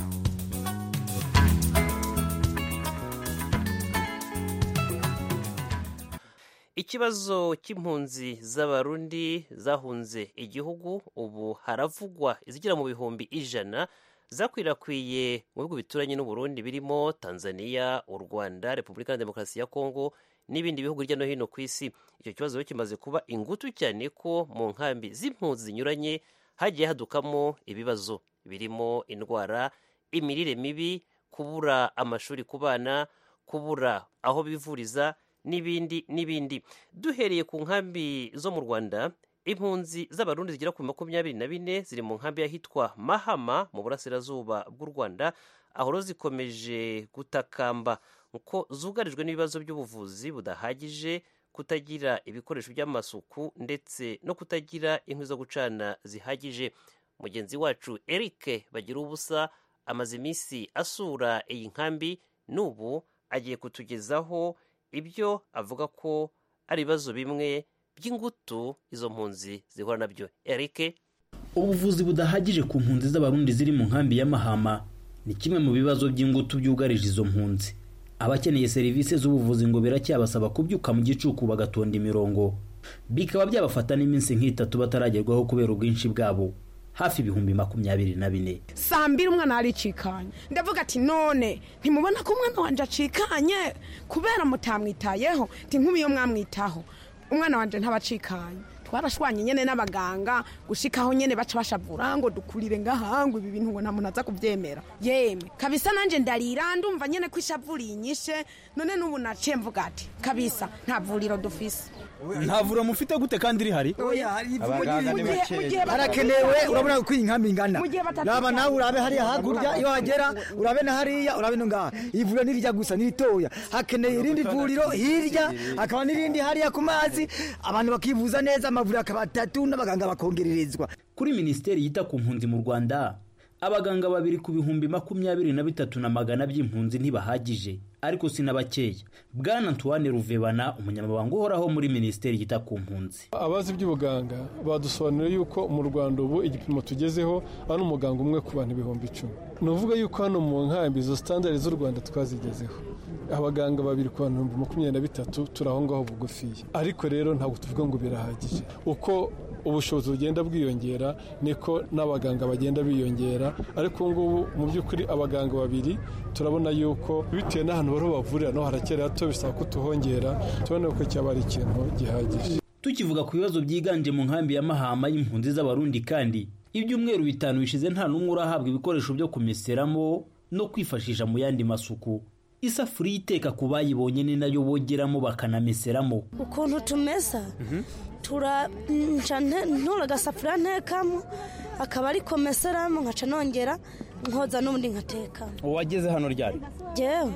S18: Ikibazo cy'impunzi z'abarundi zahunze igihugu ubu haravugwa izigera mu bihumbi ijana zakwirakwiye mu bihugu bituranye n'Uburundi birimo Tanzania, u Rwanda, Repubulika ya Demokarasi ya Kongo n'ibindi bihugu hirya no hino ku isi. Icyo kibazo kimaze kuba ingutu cyane ko mu nkambi z'impunzi zinyuranye hagiye hadukamo ibibazo birimo indwara, imirire mibi, kubura amashuri ku bana, kubura aho bivuriza n'ibindi n'ibindi. Duhereye ku nkambi zo mu Rwanda, impunzi z'abarundi zigera ku makumyabiri na bine ziri mu nkambi y'ahitwa Mahama mu burasirazuba bw'u Rwanda, aho zikomeje gutakamba uko zugarijwe n'ibibazo by'ubuvuzi budahagije, kutagira ibikoresho by'amasuku ndetse no kutagira inkwi zo gucana zihagije. Mugenzi wacu Eric Bagira ubusa amaze iminsi asura iyi nkambi, n'ubu agiye kutugezaho ibyo avuga ko ari ibibazo bimwe by'ingutu izo mpunzi zihura nabyo. Eric:
S4: ubuvuzi budahagije ku mpunzi z'abarundi ziri mu nkambi ya Mahama ni kimwe mu bibazo by'ingutu byugarije izo mpunzi. Abakeneye serivisi z'ubuvuzi ngo biracyabasaba kubyuka mu gicuku bagatonda imirongo, bikaba byabafata n'iminsi nk'itatu bataragerwaho kubera ubwinshi bwabo, hafi ibihumbi makumyabiri na bine.
S20: Saa mbiri umwana aricikanye, ndavuga ati none ntimubona ko umwana wanje acikanye kubera mutamwitayeho? Ti nkumi yo mwamwitaho, umwana wanje ntabacikanye. Twarashwanye nyene n'abaganga gushikaho nyene baca bashavura ngo dukurire ngahangu ibi bintu ngo nta muntu aza kuvyemera. Yemwe kabisa nanje ndarira ndumva nyene kwishavuriye inyishe, none n'ubu naciye mvuga ati kabisa nta vuriro dufise.
S21: Nta vuriro mufite gute kandi rihari?
S20: Oya hari ivuriro
S21: harakenewe. Urabona ko inkambi ingana, raba nawe urabe hariya hakurya, iyo hagera urabe na hariya, urabe no ngaha. Ivuriro nirija gusa niritoya, hakeneye irindi vuriro hirya, akaba nirindi hariya ku mazi, abantu bakivuza neza, amavuriro akaba atatu n'abaganga bakongererezwa.
S4: Kuri Minisiteri yita ku mpunzi mu Rwanda, abaganga babiri ku bihumbi makumyabiri na bitatu na magana by'impunzi ntibahagije, ariko sinabakeya. Bwana Antoine Ruvebana, umunyamabanga uhoraho muri Minisiteri yita ku mpunzi:
S22: abazi by'ubuganga badusobanuriye yuko mu Rwanda ubu igipimo tugezeho ari umuganga umwe ku bantu ibihumbi icumi. Ni uvuga yuko hano mu nkambi izo standard z'u Rwanda twazigezeho, abaganga babiri ku bantu makumyabiri na bitatu turaho ngaho bugufiya. Ariko rero ntabwo tuvuga ngo birahagije. Uko ubushobozi bugenda bwiyongera niko n'abaganga bagenda biyongera, ariko ngubu mu by'ukuri abaganga babiri turabona yuko bitewe n'ahantu bariho bavurira no harakera hato, bisaba ko tuhongera, tubona ko cyaba ari ikintu gihagije.
S4: Tukivuga ku bibazo byiganje mu nkambi ya Mahama y'impunzi z'abarundi, kandi ibyumweru bitanu bishize nta n'umwe urahabwa ibikoresho byo kumeseramo no kwifashisha mu yandi masuku. Isafuriya iteka ku bayibonye ni nayo bogeramo bakanameseramo.
S23: Ukuntu tumesa tura ntura agasafuriya ntekamo, akaba ari komeseramo, nkaca nongera nkoza n'ubundi nkatekamo.
S21: Wageze hano ryari?
S23: Jewe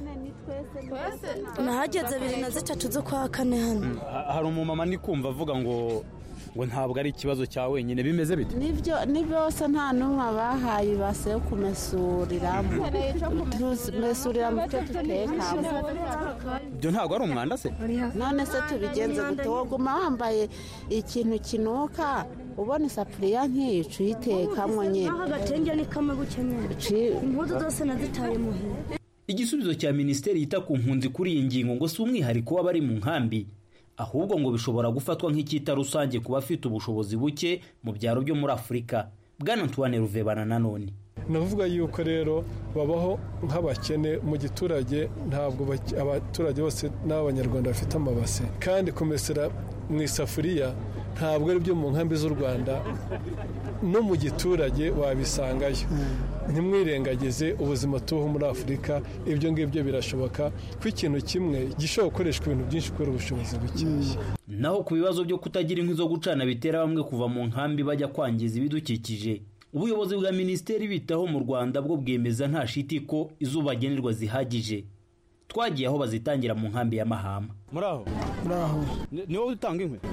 S23: nahageze bibiri na zitatu zo kwa kane hano.
S21: Hari umumama ndi kumva avuga ngo ngo ntabwo ari ikibazo cya wenyine, bimeze bite?
S24: Nibyo ni byose, nta n'umwe bahaye ibase yo kumesuriramo, tumesurira mu cyo dutekamo.
S21: Ibyo ntabwo ari umwanda se?
S24: None se tubigenze gute? Woguma wambaye ikintu kinuka, ubona isafuriya nk'iyicu uyitekamo nyine.
S23: Agatenge ni kamwe gukenera, impuzu zose nazitaye muhira.
S4: Igisubizo cya Minisiteri yita ku mpunzi kuri iyi ngingo ngo si umwihariko w'abari mu nkambi, ahubwo ngo bishobora gufatwa nk'icyita rusange ku bafite ubushobozi buke mu byaro byo muri Afurika. Bwana Antoine Ruvebana nanone:
S22: navuga yuko rero babaho nk'abakene mu giturage, ntabwo abaturage bose n'abanyarwanda bafite amabase, kandi kumesera mu isafuriya ntabwo ari byo mu nkambi z'u Rwanda, no mu giturage wabisangayo. Ntimwirengagize ubuzima tubaho muri Afurika, ibyo ngibyo birashoboka ko ikintu kimwe gishobora gukoreshwa ibintu byinshi kubera ubushobozi bukeya.
S4: Naho ku bibazo byo kutagira inkwi zo gucana bitera bamwe kuva mu nkambi bajya kwangiza ibidukikije, ubuyobozi bwa Minisiteri bitaho mu Rwanda bwo bwemeza nta shiti ko izuba bagenerwa zihagije. twagiye aho bazitangira mu nkambi ya Mahama.
S2: Muraho
S21: muraho
S2: ni wowe utanga inkwi?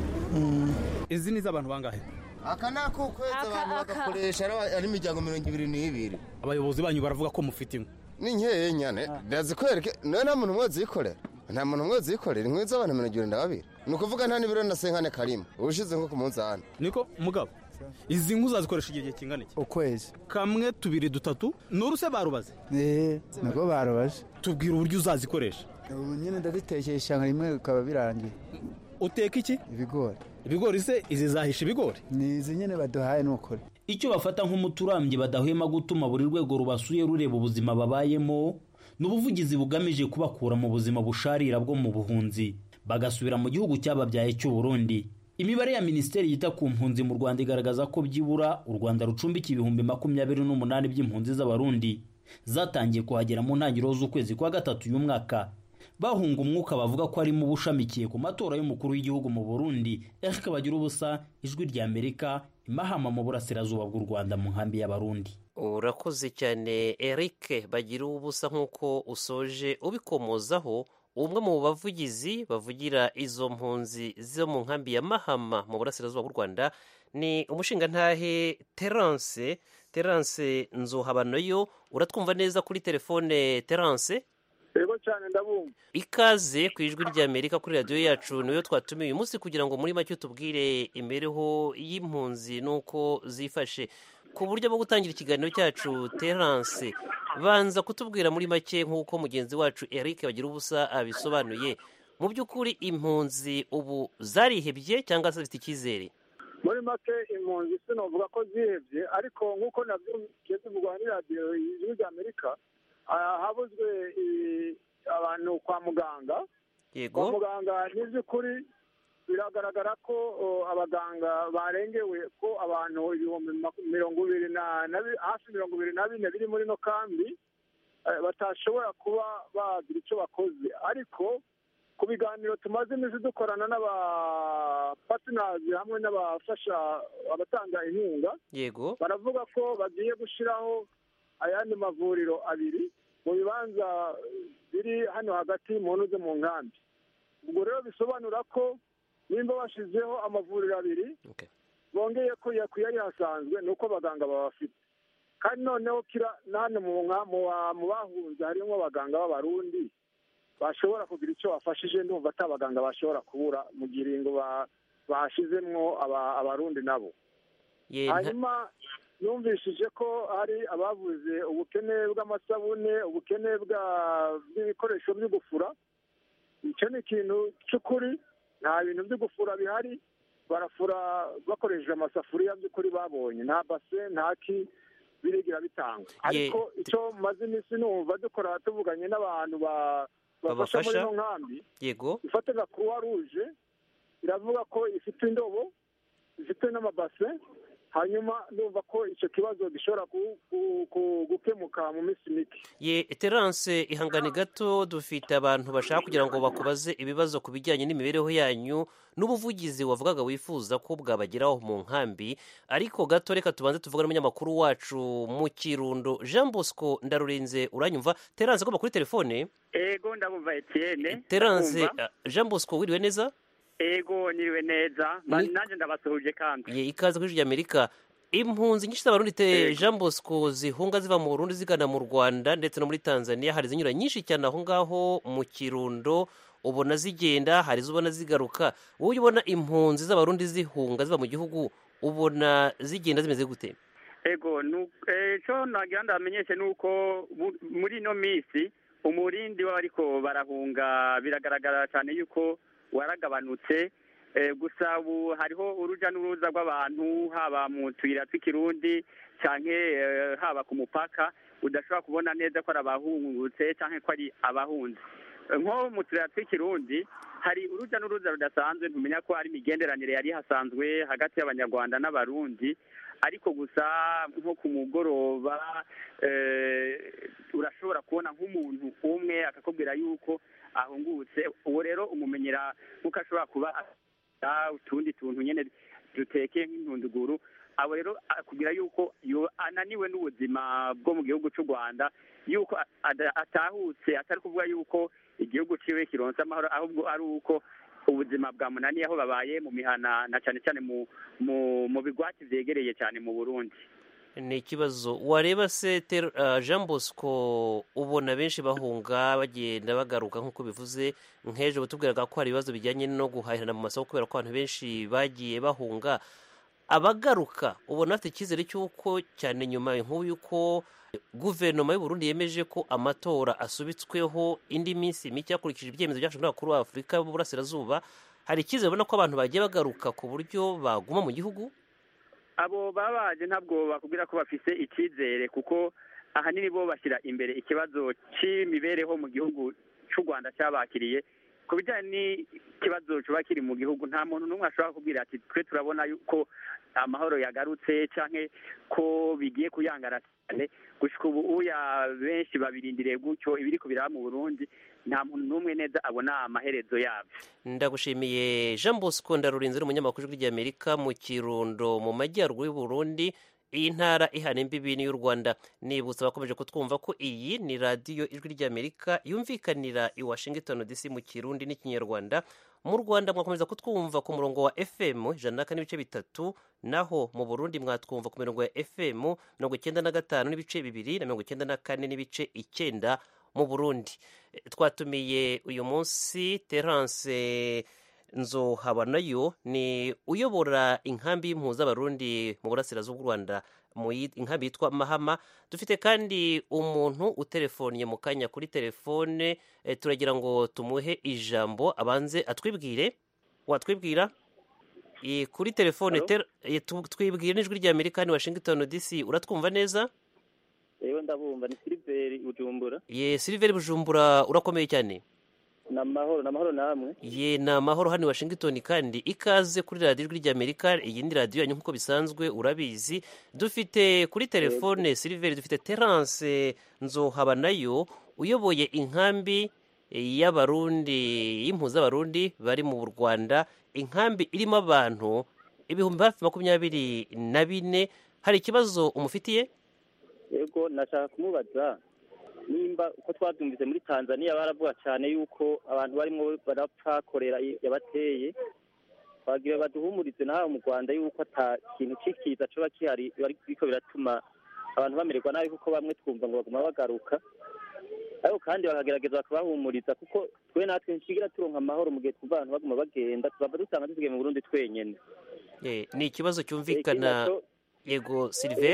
S2: Izi ni z'abantu bangahe?
S5: aka nako kweza abantu bagakoresha ari imiryango mirongo ibiri n'ibiri.
S2: Abayobozi banyu baravuga ko mufite inkwi.
S5: Ni nkeye nyane ndazikwereke none nta muntu mwozi yikorera nta muntu mwozi yikorera inkwi z'abantu mirongo ibiri na babiri ni ukuvuga nta n'ibiro na senkane karimo ubushize nko ku munzani.
S2: Niko mugabo izi nkwi uzazikoresha igihe kingana iki?
S21: Ukwezi
S2: kamwe tubiri dutatu n'uruse barubaze.
S21: Eh nako barubaje.
S2: Tubwira uburyo uzazikoresha.
S21: Ubu nyine ndazitekesha nka rimwe ukaba birangiye.
S2: Uteka iki?
S21: Ibigori.
S2: Ibigori se izi zahisha ibigori?
S21: Ni izi nyine baduhaye n'ukuri.
S4: Icyo bafata nk'umuturambye badahwema gutuma buri rwego rubasuye rureba ubuzima babayemo n'ubuvugizi bugamije kubakura mu buzima busharira bwo mu buhunzi bagasubira mu gihugu cyababyaye cy'u Burundi. Imibare ya Minisiteri yita ku mpunzi mu Rwanda igaragaza ko byibura u Rwanda rucumbika ibihumbi makumyabiri n'umunani by'impunzi z'abarundi zatangiye kuhagera mu ntangiriro z'ukwezi kwa gatatu uyu mwaka. Bahunga umwuka bavuga ko ari mu bushamikiye ku matora y'umukuru w'igihugu mu Burundi. Eric Bagirubusa, Ijwi rya Amerika, Imahama mu burasirazuba bw'u Rwanda mu nkambi y'Abarundi.
S18: Urakoze cyane Eric Bagirubusa nk'uko usoje ubikomozaho. Umwe mu bavugizi bavugira izo mpunzi zo mu nkambi ya Mahama mu burasirazuba bw'u Rwanda ni umushingantahe Terence Terence Nzuhabanoyo. Uratwumva neza kuri telefone Terence?
S9: Yego cyane ndabumva.
S18: Ikaze ku Ijwi rya Amerika kuri radio yacu niyo twatumiye uyu munsi kugira ngo muri make tubwire imibereho y'impunzi nuko zifashe. Ku buryo bwo gutangira ikiganiro cyacu Terence, banza kutubwira muri make nk'uko mugenzi wacu Eric Bagirubusa abisobanuye. Mu by'ukuri impunzi ubu zarihebye cyangwa se zifite icyizere?
S9: Muri make impunzi sinovuga ko zihebye, ariko nk'uko nabyumvise tuvugwa ni radio y'Ijwi rya Amerika, habuzwe abantu kwa muganga.
S18: Yego.
S9: Kwa muganga n'iby'ukuri biragaragara ko abaganga barengewe, ko abantu ibihumbi mirongo ibiri na hafi mirongo ibiri na bine biri muri no kambi batashobora kuba bagira icyo bakoze. Ariko ku biganiro tumaze iminsi dukorana n'abapatinari hamwe n'abafasha abatanga inkunga,
S18: yego,
S9: baravuga ko bagiye gushyiraho ayandi mavuriro abiri mu bibanza biri hano hagati mu ntuze mu nkambi. Ubwo rero bisobanura ko nimba bashyizeho amavuriro abiri, bongeye ko yari hasanzwe nuko abaganga babafite. Kandi noneho kira nane mu bahunze harimo abaganga b'abarundi bashobora kugira icyo bafashije, ndumva atabaganga bashobora kubura mu giringo bashyizemwo abarundi nabo. Hanyuma numvishije ko hari abavuze ubukene bw'amasabune, ubukene bw'ibikoresho byo gufura. Icyo ni ikintu cy'ukuri, nta bintu byo gufura bihari, barafura bakoresheje amasafuriya by'ukuri babonye, nta base nta ki birigira bitanga. Ariko icyo maze iminsi numva dukora tuvuganye n'abantu bafasha muri no nkambi,
S18: yego,
S9: ifatira Croix Rouge iravuga ko ifite indobo, ifite n'amabase. Hanyuma ndumva ko icyo kibazo gishobora gukemuka mu minsi mike.
S18: Ye Terence, ihangane gato, dufite abantu bashaka kugira ngo bakubaze ibibazo ku bijyanye n'imibereho yanyu n'ubuvugizi wavugaga wifuza ko bwabageraho mu nkambi. Ariko gato reka tubanze tuvugane n'umunyamakuru wacu mu Kirundo, Jean Bosco Ndarurinze. Uranyumva Terence ko kuri telefone?
S10: Ego ndabumva Etienne.
S18: Terence, Jean Bosco wiriwe neza?
S10: Ego niriwe neza, nanjye ndabasuhuje kandi.
S18: Ye ikaze kuri Ijwi Amerika. Impunzi nyinshi z'abarundi te Jean Bosco zihunga ziva mu Burundi zigana mu Rwanda ndetse no muri Tanzania, hari zinyura nyinshi cyane aho ngaho mu Kirundo, ubona zigenda, hari zubona zigaruka. Wowe ubona impunzi z'abarundi zihunga ziva mu gihugu, ubona zigenda zimeze gute?
S10: Ego cyo nagira ndamenyeshe nuko muri no misi umurindi w'abariko barahunga biragaragara cyane yuko waragabanutse. Gusa ubu hariho uruja n'uruza rw'abantu, haba mu tuyira tw'ikirundi canke haba ku mupaka, udashobora kubona neza ko ari abahungutse canke ko ari abahunze. Nko mu tuyira tw'ikirundi hari uruja n'uruza rudasanzwe, ntumenya ko ari imigenderanire yari hasanzwe hagati y'abanyarwanda n'abarundi. Ariko gusa nko ku mugoroba urashobora kubona nk'umuntu umwe akakubwira yuko ahungutse. Uwo rero umumenyera kuko ashobora kuba utundi tuntu nyene duteke nk'intunduguru. Abo rero kugira yuko ananiwe n'ubuzima bwo mu gihugu cy'u Rwanda, yuko atahutse, atari kuvuga yuko igihugu ciwe kironse amahoro ahubwo ari uko ubuzima bwa munani aho babaye mu mihana na cyane cyane mu mu mu bigwati vyegereye cyane mu Burundi.
S18: ni ikibazo wareba se Jean Bosco ubona benshi bahunga bagenda bagaruka nk'uko bivuze nk'ejo batubwiraga ko hari ibibazo bijyanye no guhahirana mu masoko kubera ko abantu benshi bagiye bahunga abagaruka ubona afite icyizere cy'uko cyane nyuma nk'ubu yuko guverinoma y'u Burundi yemeje ko amatora asubitsweho indi minsi mike hakurikije ibyemezo byafashwe n'abakuru ba Afurika y'Uburasirazuba hari icyizere ubona ko abantu bagiye bagaruka ku buryo baguma mu gihugu
S10: abo babaje ntabwo bakubwira ko bafise icyizere kuko ahanini bo bashyira imbere ikibazo cy'imibereho mu gihugu cy'u Rwanda cyabakiriye ku bijyanye n'ikibazo kiba kiri mu gihugu nta muntu n'umwe ashobora kubwira ati twe turabona yuko amahoro yagarutse canke ko bigiye kuyangara cyane gushika ubu uya benshi babirindiriye gutyo ibiri kubiraba mu Burundi nta muntu n'umwe neza abona amaherezo yabyo.
S18: Ndagushimiye Jean Bosco Ndarurinze umunyamakuru w'Amerika mu Kirundo mu majyaruguru y'u Burundi iyi ntara ihana imbibi y'u Rwanda. Nibutsa bakomeje kutwumva ko iyi ni radiyo ijwi ry'Amerika yumvikanira i Washington D C mu Kirundi n'Ikinyarwanda. Mu Rwanda mwakomeza kutwumva ku murongo wa F M ijana na kane n'ibice bitatu, naho mu Burundi mwatwumva ku mirongo ya F M mirongo icyenda na gatanu n'ibice bibiri na mirongo icyenda na kane n'ibice icyenda mu Burundi. Twatumiye uyu munsi Terence Nzohabanayo ni uyobora inkambi y'impuzabarundi mu burasirazuba bw'u Rwanda mu inkambi yitwa Mahama. Dufite kandi umuntu utelefoniye mu kanya kuri telefone e, turagira ngo tumuhe ijambo abanze atwibwire. Watwibwira e, kuri telefone ter, e, twibwire n'ijwi ry'Amerika ni Washington D C. Uratwumva neza?
S6: Ewe ndabumva ni Silver Bujumbura.
S18: Ye Silver Bujumbura urakomeye cyane.
S6: Namahoro namahoro namwe.
S18: Ye na mahoro hano Washington kandi ikaze kuri radio ijwi ry'Amerika iyi ndi radio yanyu nkuko bisanzwe urabizi. Dufite kuri telefone Silver dufite Terence Nzohabanayo uyoboye inkambi y'abarundi y'impuza abarundi bari mu Rwanda, inkambi irimo abantu ibihumbi hafi makumyabiri na bine. Hari ikibazo umufitiye?
S6: Yego nashaka kumubaza nimba uko twabyumvise muri Tanzania baravuga cyane yuko abantu barimo barapfa korera yabateye, bagira baduhumurize naho mu Rwanda yuko ata kintu cikiza cyo bakihari bariko biratuma abantu bamererwa nabi kuko bamwe twumva ngo baguma bagaruka, ariko kandi bakagerageza bakabahumuriza kuko twe natwe ntikigira turonka amahoro mu gihe twumva abantu baguma bagenda tuzava dusanga tugiye mu Burundi twenyene.
S18: Eh ni ikibazo cyumvikana. Yego Silver.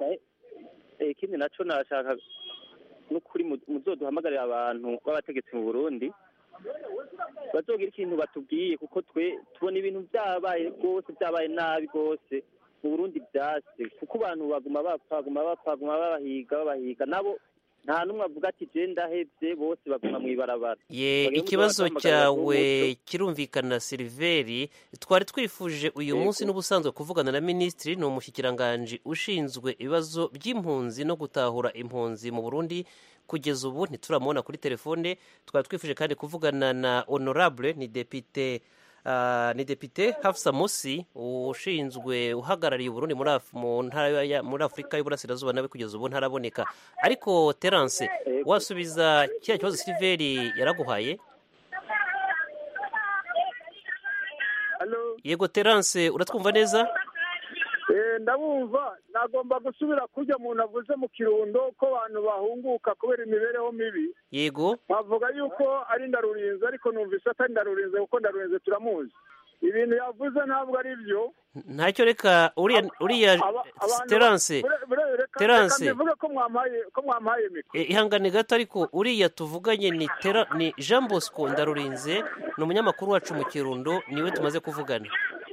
S6: Ikindi naco nashaka n'ukuri muzoduhamagarira abantu b'abategetsi mu Burundi bazogira ikintu batubwiye kuko twe tubona ibintu byabaye rwose byabaye nabi rwose mu Burundi byase kuko abantu baguma bapfa baguma bapfa baguma babahiga babahiga nabo nta numwe avuga ati je ndahevye bose baguma mwibarabara.
S18: Ye ikibazo cyawe kirumvikana Silveri. Twari twifuje uyu munsi n'ubusanzwe kuvugana na ministri no mushikiranganje ushinzwe ibibazo by'impunzi no gutahura impunzi mu Burundi, kugeza ubu ntituramubona kuri telefone. Twari twifuje kandi kuvugana na honorable ni depute Uh, ni depute Hafsa Musi ushinzwe uhagarariye Burundi muri af, mu ntara ya muri Afrika y'Uburasirazuba nawe kugeza ubu ntaraboneka. Ariko Terence wasubiza cya kibazo Silveri yaraguhaye?
S9: Hello.
S18: Yego Terence uratwumva neza?
S9: Eh ndabumva nagomba gusubira kujya mu navuze mu Kirundo ko abantu bahunguka kubera imibereho mibi.
S18: Yego.
S9: Bavuga yuko ari Ndarurinze ariko numvise atari Ndarurinze kuko Ndarurinze turamuzi. Ibintu yavuze ntabwo ari byo.
S18: Ntacyo reka uriya uriya Terence. Terence.
S9: Bivuga ko mwamaye ko mwamaye mikro.
S18: Ihangane gato ariko uriya tuvuganye ni tera, ni Jean Bosco Ndarurinze ni umunyamakuru wacu mu Kirundo niwe tumaze kuvugana.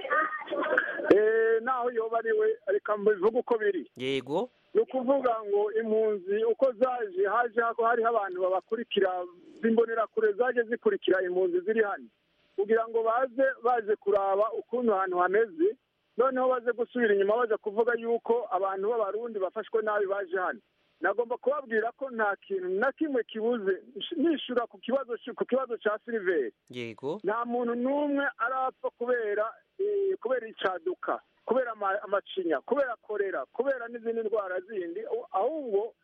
S9: Naho yoba ariwe ariko mbivuga uko biri.
S18: Yego.
S9: No kuvuga ngo impunzi uko zaje haje hako hari abantu babakurikira bimbonera kure zaje zikurikira impunzi ziri hano kugira ngo baze baje kuraba ukuntu ahantu hameze, noneho baze gusubira inyuma baje kuvuga yuko abantu b'abarundi bafashwe nabi baje hano. Nagomba kubabwira ko nta kintu na kimwe kibuze nishura ku kibazo ku kibazo ca Silver.
S18: Yego.
S9: Nta muntu numwe arapfa kubera e, kubera icaduka, kubera amacinya, kubera korera, kubera n'izindi ndwara zindi, ahubwo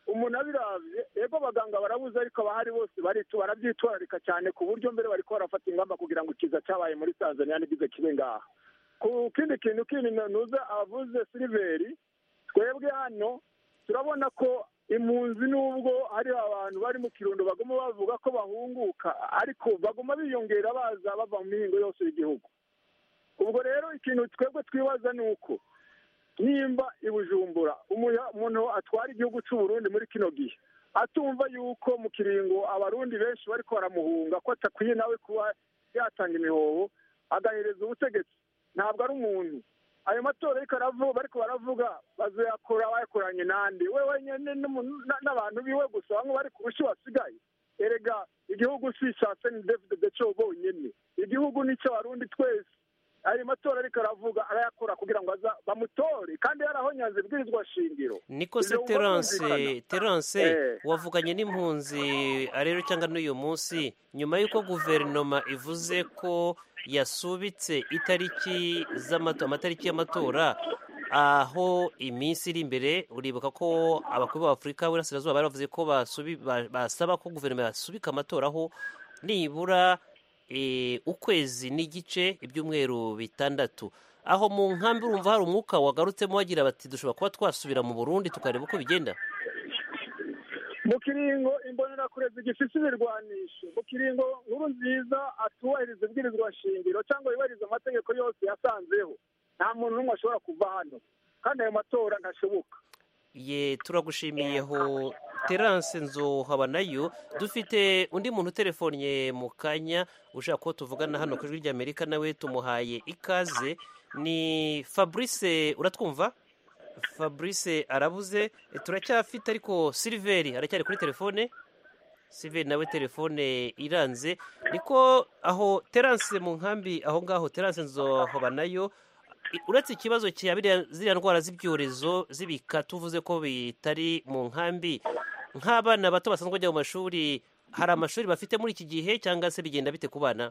S9: umuntu abiravye ego abaganga barabuze ariko abahari bose baritu barabyitwararika cyane ku buryo mbere bariko barafata ingamba kugira ngo ikiza cyabaye muri Tanzania ntigize kibe ngaha. Ku kindi kintu kindi nuza avuze Siliveri, twebwe hano turabona ko impunzi nubwo hari abantu bari mu Kirundo bagoma bavuga ko bahunguka ariko bagoma biyongera baza bava mu mihingo yose y'igihugu. Ubwo rero ikintu twebwe twibaza ni uko nimba i Bujumbura umuntu atwara igihugu cy'u Burundi muri kino gihe atumva yuko mu kiringo abarundi benshi bariko baramuhunga ko atakwiye nawe kuba yatanga imihoho agahereza ubutegetsi, ntabwo ari umuntu. Ayo matora ariko aravuga bariko baravuga bazoyakora bayakoranye nande we wenyene n'abantu biwe gusa bamwe bari ku bushi wasigaye. Erega igihugu si ca Saint David de Cho bonyene, igihugu ni cy'abarundi twese. Ayo matora ariko aravuga arayakora kugira ngo aza bamutore kandi yarahonyanze ibwirizwa shingiro.
S18: Niko se Terence Terence eh. wavuganye n'impunzi arero cyangwa n'uyu munsi nyuma y'uko guverinoma ivuze ko yasubitse itariki z'amatora amatariki y'amatora aho iminsi iri imbere. Uribuka ko abakuru b'Afurika y'Uburasirazuba baravuze ko basubi basaba ko guverinoma yasubika amatora aho nibura E, ukwezi n'igice ibyumweru bitandatu. Aho mu nkambi urumva hari umwuka wagarutsemo wagira bati dushobora kuba twasubira mu Burundi tukareba uko bigenda.
S9: Mu kiringo imbonera kureza igifisi birwanisho mu kiringo nkuru nziza atubahiriza ibwirizwa shingiro cyangwa yubahiriza amategeko yose yasanzeho nta muntu n'umwe ashobora kuva hano kandi ayo matora ntashoboka.
S18: Ye turagushimiyeho Terence Nzohabanayo. Dufite undi muntu telefonye mu kanya ushaka ko tuvugana hano ku ijwi ry'Amerika nawe tumuhaye ikaze. Ni Fabrice, uratwumva? Fabrice arabuze. E, turacyafite ariko Silveri aracyari kuri telefone. Silveri nawe telefone iranze. Niko aho Terence mu nkambi aho ngaho Terence Nzohabanayo, uretse ikibazo cyabiriya ziriya ndwara z'ibyorezo zibika tuvuze ko bitari mu nkambi, nk'abana bato basanzwe bajya mu mashuri, hari amashuri bafite muri iki gihe cyangwa se bigenda bite ku bana?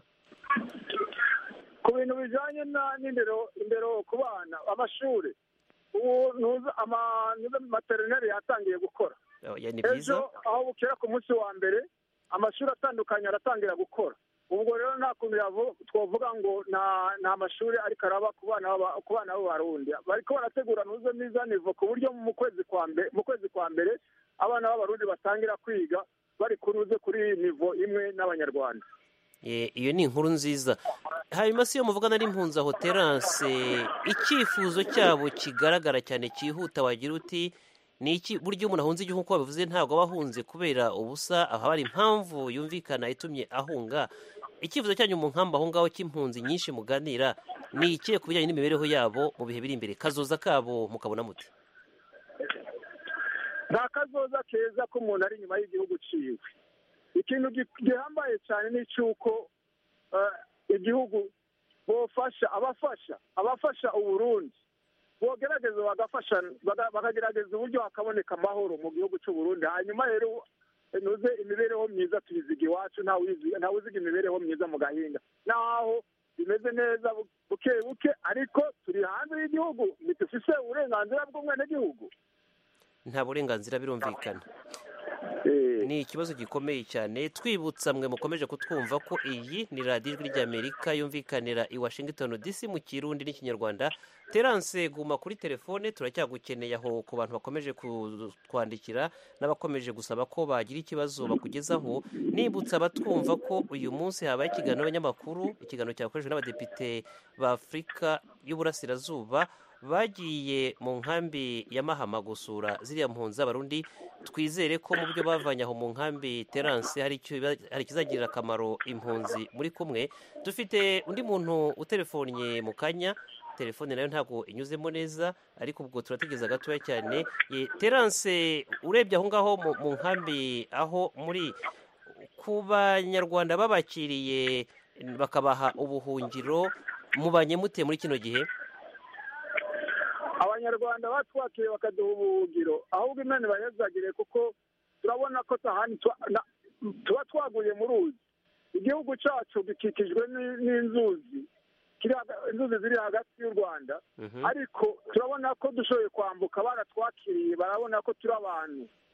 S9: Ku bintu bijyanye n'indero indero ku bana, amashuri ubu nuza amaterineri yatangiye gukora. Ejo aho bukera ku munsi wa mbere amashuri atandukanye aratangira gukora. Ubwo rero nta kuntu twavuga ngo nta mashuri ariko araba ku bana b'abarundi bariko barategura nuze mizanivo ku buryo mu kwezi kwa mbere mu kwezi kwa mbere abana b'abarundi batangira kwiga bari kuruze kuri nivo imwe n'abanyarwanda.
S18: Iyo ni inkuru nziza. Hanyuma si yo muvugana n'impunzi aho Terence, icyifuzo cyabo kigaragara cyane cyihuta wagira uti ni iki? Buryo umuntu ahunze igihugu uko babivuze ntabwo aba ahunze kubera ubusa, aho hari impamvu yumvikana itumye ahunga. Icyifuzo cyanyu mu nkamba aho ngaho cy'impunzi nyinshi muganira ni ikihe ku bijyanye n'imibereho yabo mu bihe biri imbere? Kazoza kabo mukabona mute?
S9: Nta kazoza keza ko umuntu ari inyuma y'igihugu ciwe. Ikintu gihambaye cyane ni cyuko igihugu bofasha abafasha abafasha uburundi bogerageza bagafasha bakagerageza uburyo hakaboneka amahoro mu gihugu cy'u Burundi. Hanyuma rero nuze imibereho myiza tuyiziga iwacu, ntawe uziga imibereho myiza mu gahinga naho bimeze neza buke buke, ariko turi hanze y'igihugu ntitufise uburenganzira bw'umwenegihugu.
S18: Nta burenganzira birumvikana. Ni ikibazo gikomeye cyane. Twibutsa mwe mukomeje kutwumva ko iyi ni radiyo ijwi ry'Amerika yumvikanira i Washington D C mu Kirundi n'Ikinyarwanda. Terence guma kuri telefone, turacyagukeneye aho ku bantu bakomeje kutwandikira n'abakomeje gusaba ko bagira ikibazo bakugezaho. Nibutsa abatwumva ko uyu munsi habaye ikiganiro n'abanyamakuru, ikiganiro cyakoreshejwe n'abadepite ba Afurika y'Uburasirazuba bagiye mu nkambi ya Mahama gusura ziriya mpunzi z'abarundi. Twizere ko mu byo bavanye aho mu nkambi Terence hari hari kizagirira akamaro impunzi muri kumwe. Dufite undi muntu utelefonnye mu kanya, telefone nayo ntabwo inyuzemo neza ariko ubwo turategeza gatoya cyane. Terence, urebye aho ngaho mu nkambi aho muri ku banyarwanda babakiriye bakabaha ubuhungiro, mubanye mute muri kino gihe?
S9: Abanyarwanda batwakiriye bakaduha ubuhungiro ahubwo Imana bayazagire, kuko turabona ko tahani tuba twaguye mu ruzi. Igihugu cyacu gikikijwe n'inzuzi, inzuzi ziri hagati y'u Rwanda, ariko turabona ko dushoboye kwambuka baratwakiriye, barabona ko turi abantu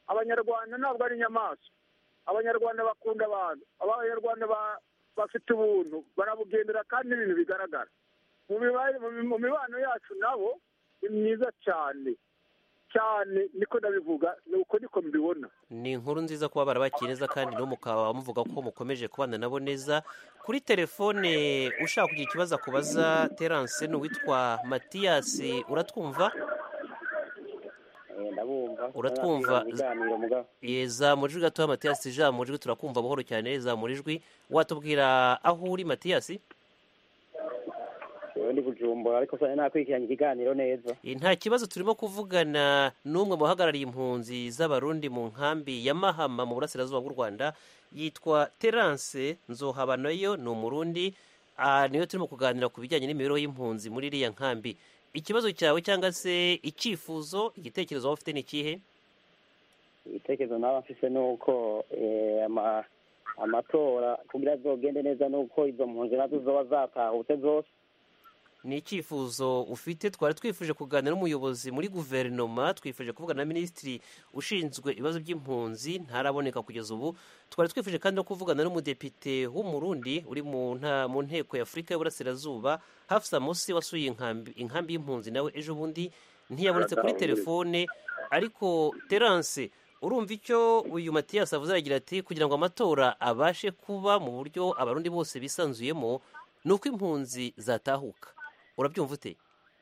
S9: abanyarwanda ntabwo ari inyamaswa. Abanyarwanda bakunda abantu, abanyarwanda bafite ubuntu, barabugendera kandi n'ibintu bigaragara mu mibano yacu nabo ni myiza cyane cyane, niko ndabivuga, nuko niko mbibona.
S18: Ni inkuru nziza kuba barabakiye neza kandi no mukaba muvuga ko mukomeje kubana nabo neza. Kuri telefone ushaka kugira ikibazo akubaza Terence n'uwitwa Matiyasi, uratwumva?
S8: Ndabumva.
S18: Uratwumva? Yeza muri gato ya Matiyasi, ja muri turakumva buhoro cyane, za muri jwi. Watubwira aho uri Matiyasi?
S8: Ndi Bujumbura ariko sane nakwikiranye ikiganiro neza.
S18: Nta kibazo, turimo kuvugana n'umwe mu hagarariye impunzi z'abarundi mu nkambi ya Mahama mu burasirazuba bw'u Rwanda, yitwa Terence Nzohabanayo, ni umurundi. Ah, niyo turimo kuganira ku bijyanye n'imibereho y'impunzi muri iriya nkambi. Ikibazo cyawe cyangwa se icyifuzo, igitekerezo waba ufite ni ikihe?
S8: Igitekerezo nawe mfise nuko eh, ama amatora kugira azogende neza nuko izo mpunzi nazo zoba zatahutse zose.
S18: Ni icyifuzo ufite? Twari twifuje kuganira n'umuyobozi muri guverinoma, twifuje kuvugana na minisitiri ushinzwe ibibazo by'impunzi, ntaraboneka kugeza ubu. Twari twifuje kandi no kuvugana n'umudepite w'umurundi uri mu mu nteko ya Afurika y'Uburasirazuba, Hafsa Musi, wasuye inkambi inkambi y'impunzi, nawe ejo bundi ntiyabonetse kuri telefone. Ariko Terence, urumva icyo uyu Matiyasi avuze, aragira ati kugira ngo amatora abashe kuba mu buryo abarundi bose bisanzuyemo nuko impunzi zatahuka. Urabyumva ute?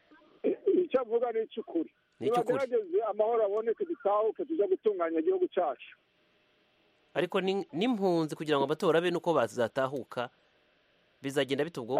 S9: Icyo avuga ni icy'ukuri. Nibagerageze amahoro aboneke, dutahuke tujya gutunganya igihugu cyacu.
S18: Ariko n'impunzi kugira ngo amatora abe nuko bazatahuka bizagenda bitubwo?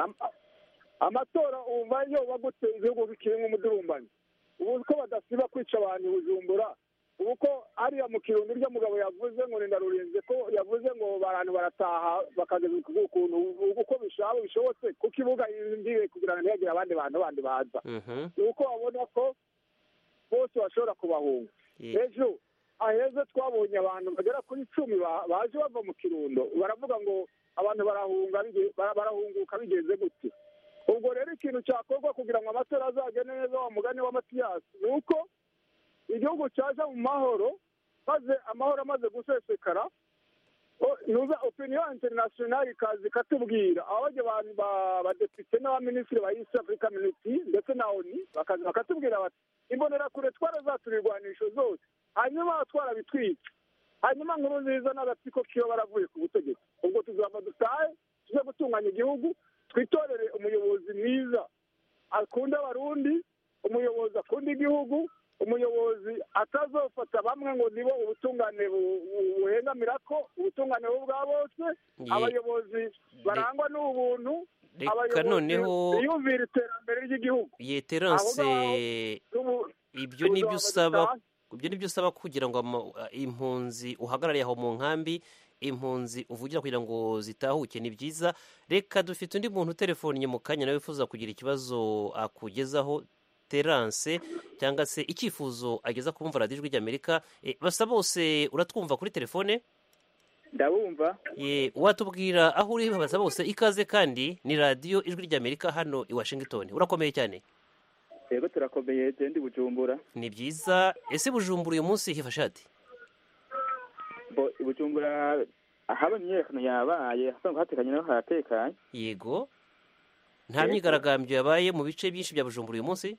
S9: Amatora umva yo bagute igihugu bikirimo umudurumbanyi. Ubu ko badasiba kwica abantu Bujumbura. Ubu ko ariya mu Kirundo ryo mugabo yavuze ngo ndarurinze ko yavuze ngo abantu barataha bakageza ku kuntu uko bishabo bishobotse ku kibuga imbibe kugira ngo ntihagire abandi bantu bandi baza. Uko babona ko bose bashobora kubahunga. Ejo aheze twabonye abantu bagera kuri icumi baje bava mu Kirundo, baravuga ngo abantu barahunga barahunguka bigeze gute. Ubwo rero ikintu cyakorwa kugira ngo amatora azagende neza, wa mugani wa Matiyasi, nuko igihugu cyaje mu mahoro, maze amahoro amaze gusesekara, nuza opinion international ikazi katubwira abaje abantu badepite n'abaminisitiri ba East Africa Community ndetse na O N U bakaza bakatubwira bati imbonera kure twarazaturirwanisho zose, hanyuma batwara bitwika, hanyuma nkuru nziza n'agatsiko kiyo baravuye ku butegetsi. Ubwo tuzava dutahe tujye gutunganya igihugu, twitorere umuyobozi mwiza akunda abarundi, umuyobozi akunda igihugu, umuyobozi atazofata bamwe ngo nibo ubutungane buhengamira ko ubutungane bwa bose. Abayobozi barangwa n'ubuntu, abayobozi biyumvira iterambere ry'igihugu.
S18: Ye Terence, ibyo nibyo usaba ibyo nibyo usaba kugira ngo impunzi uhagarariye aho mu nkambi, impunzi uvugira kugira ngo zitahuke, ni byiza. Reka dufite undi muntu telefone mu kanya nawe wifuza kugira ikibazo akugezaho Terence, cyangwa se icyifuzo ageza ku bumva radiyo ijwi ry'Amerika. E, basa bose uratwumva kuri telefone?
S10: Ndabumva.
S18: Ye, watubwira aho uri basa bose, ikaze kandi ni radiyo ijwi ry'Amerika hano i Washington. Urakomeye cyane?
S10: Yego turakomeye, ndi Bujumbura.
S18: Ni byiza. Ese Bujumbura uyu munsi hifashe ate?
S10: Bo Bujumbura haba imyiyerekano yabaye, hasanzwe hatekanye naho haratekanye.
S18: Yego. Nta myigaragambyo yabaye mu bice byinshi bya Bujumbura uyu munsi?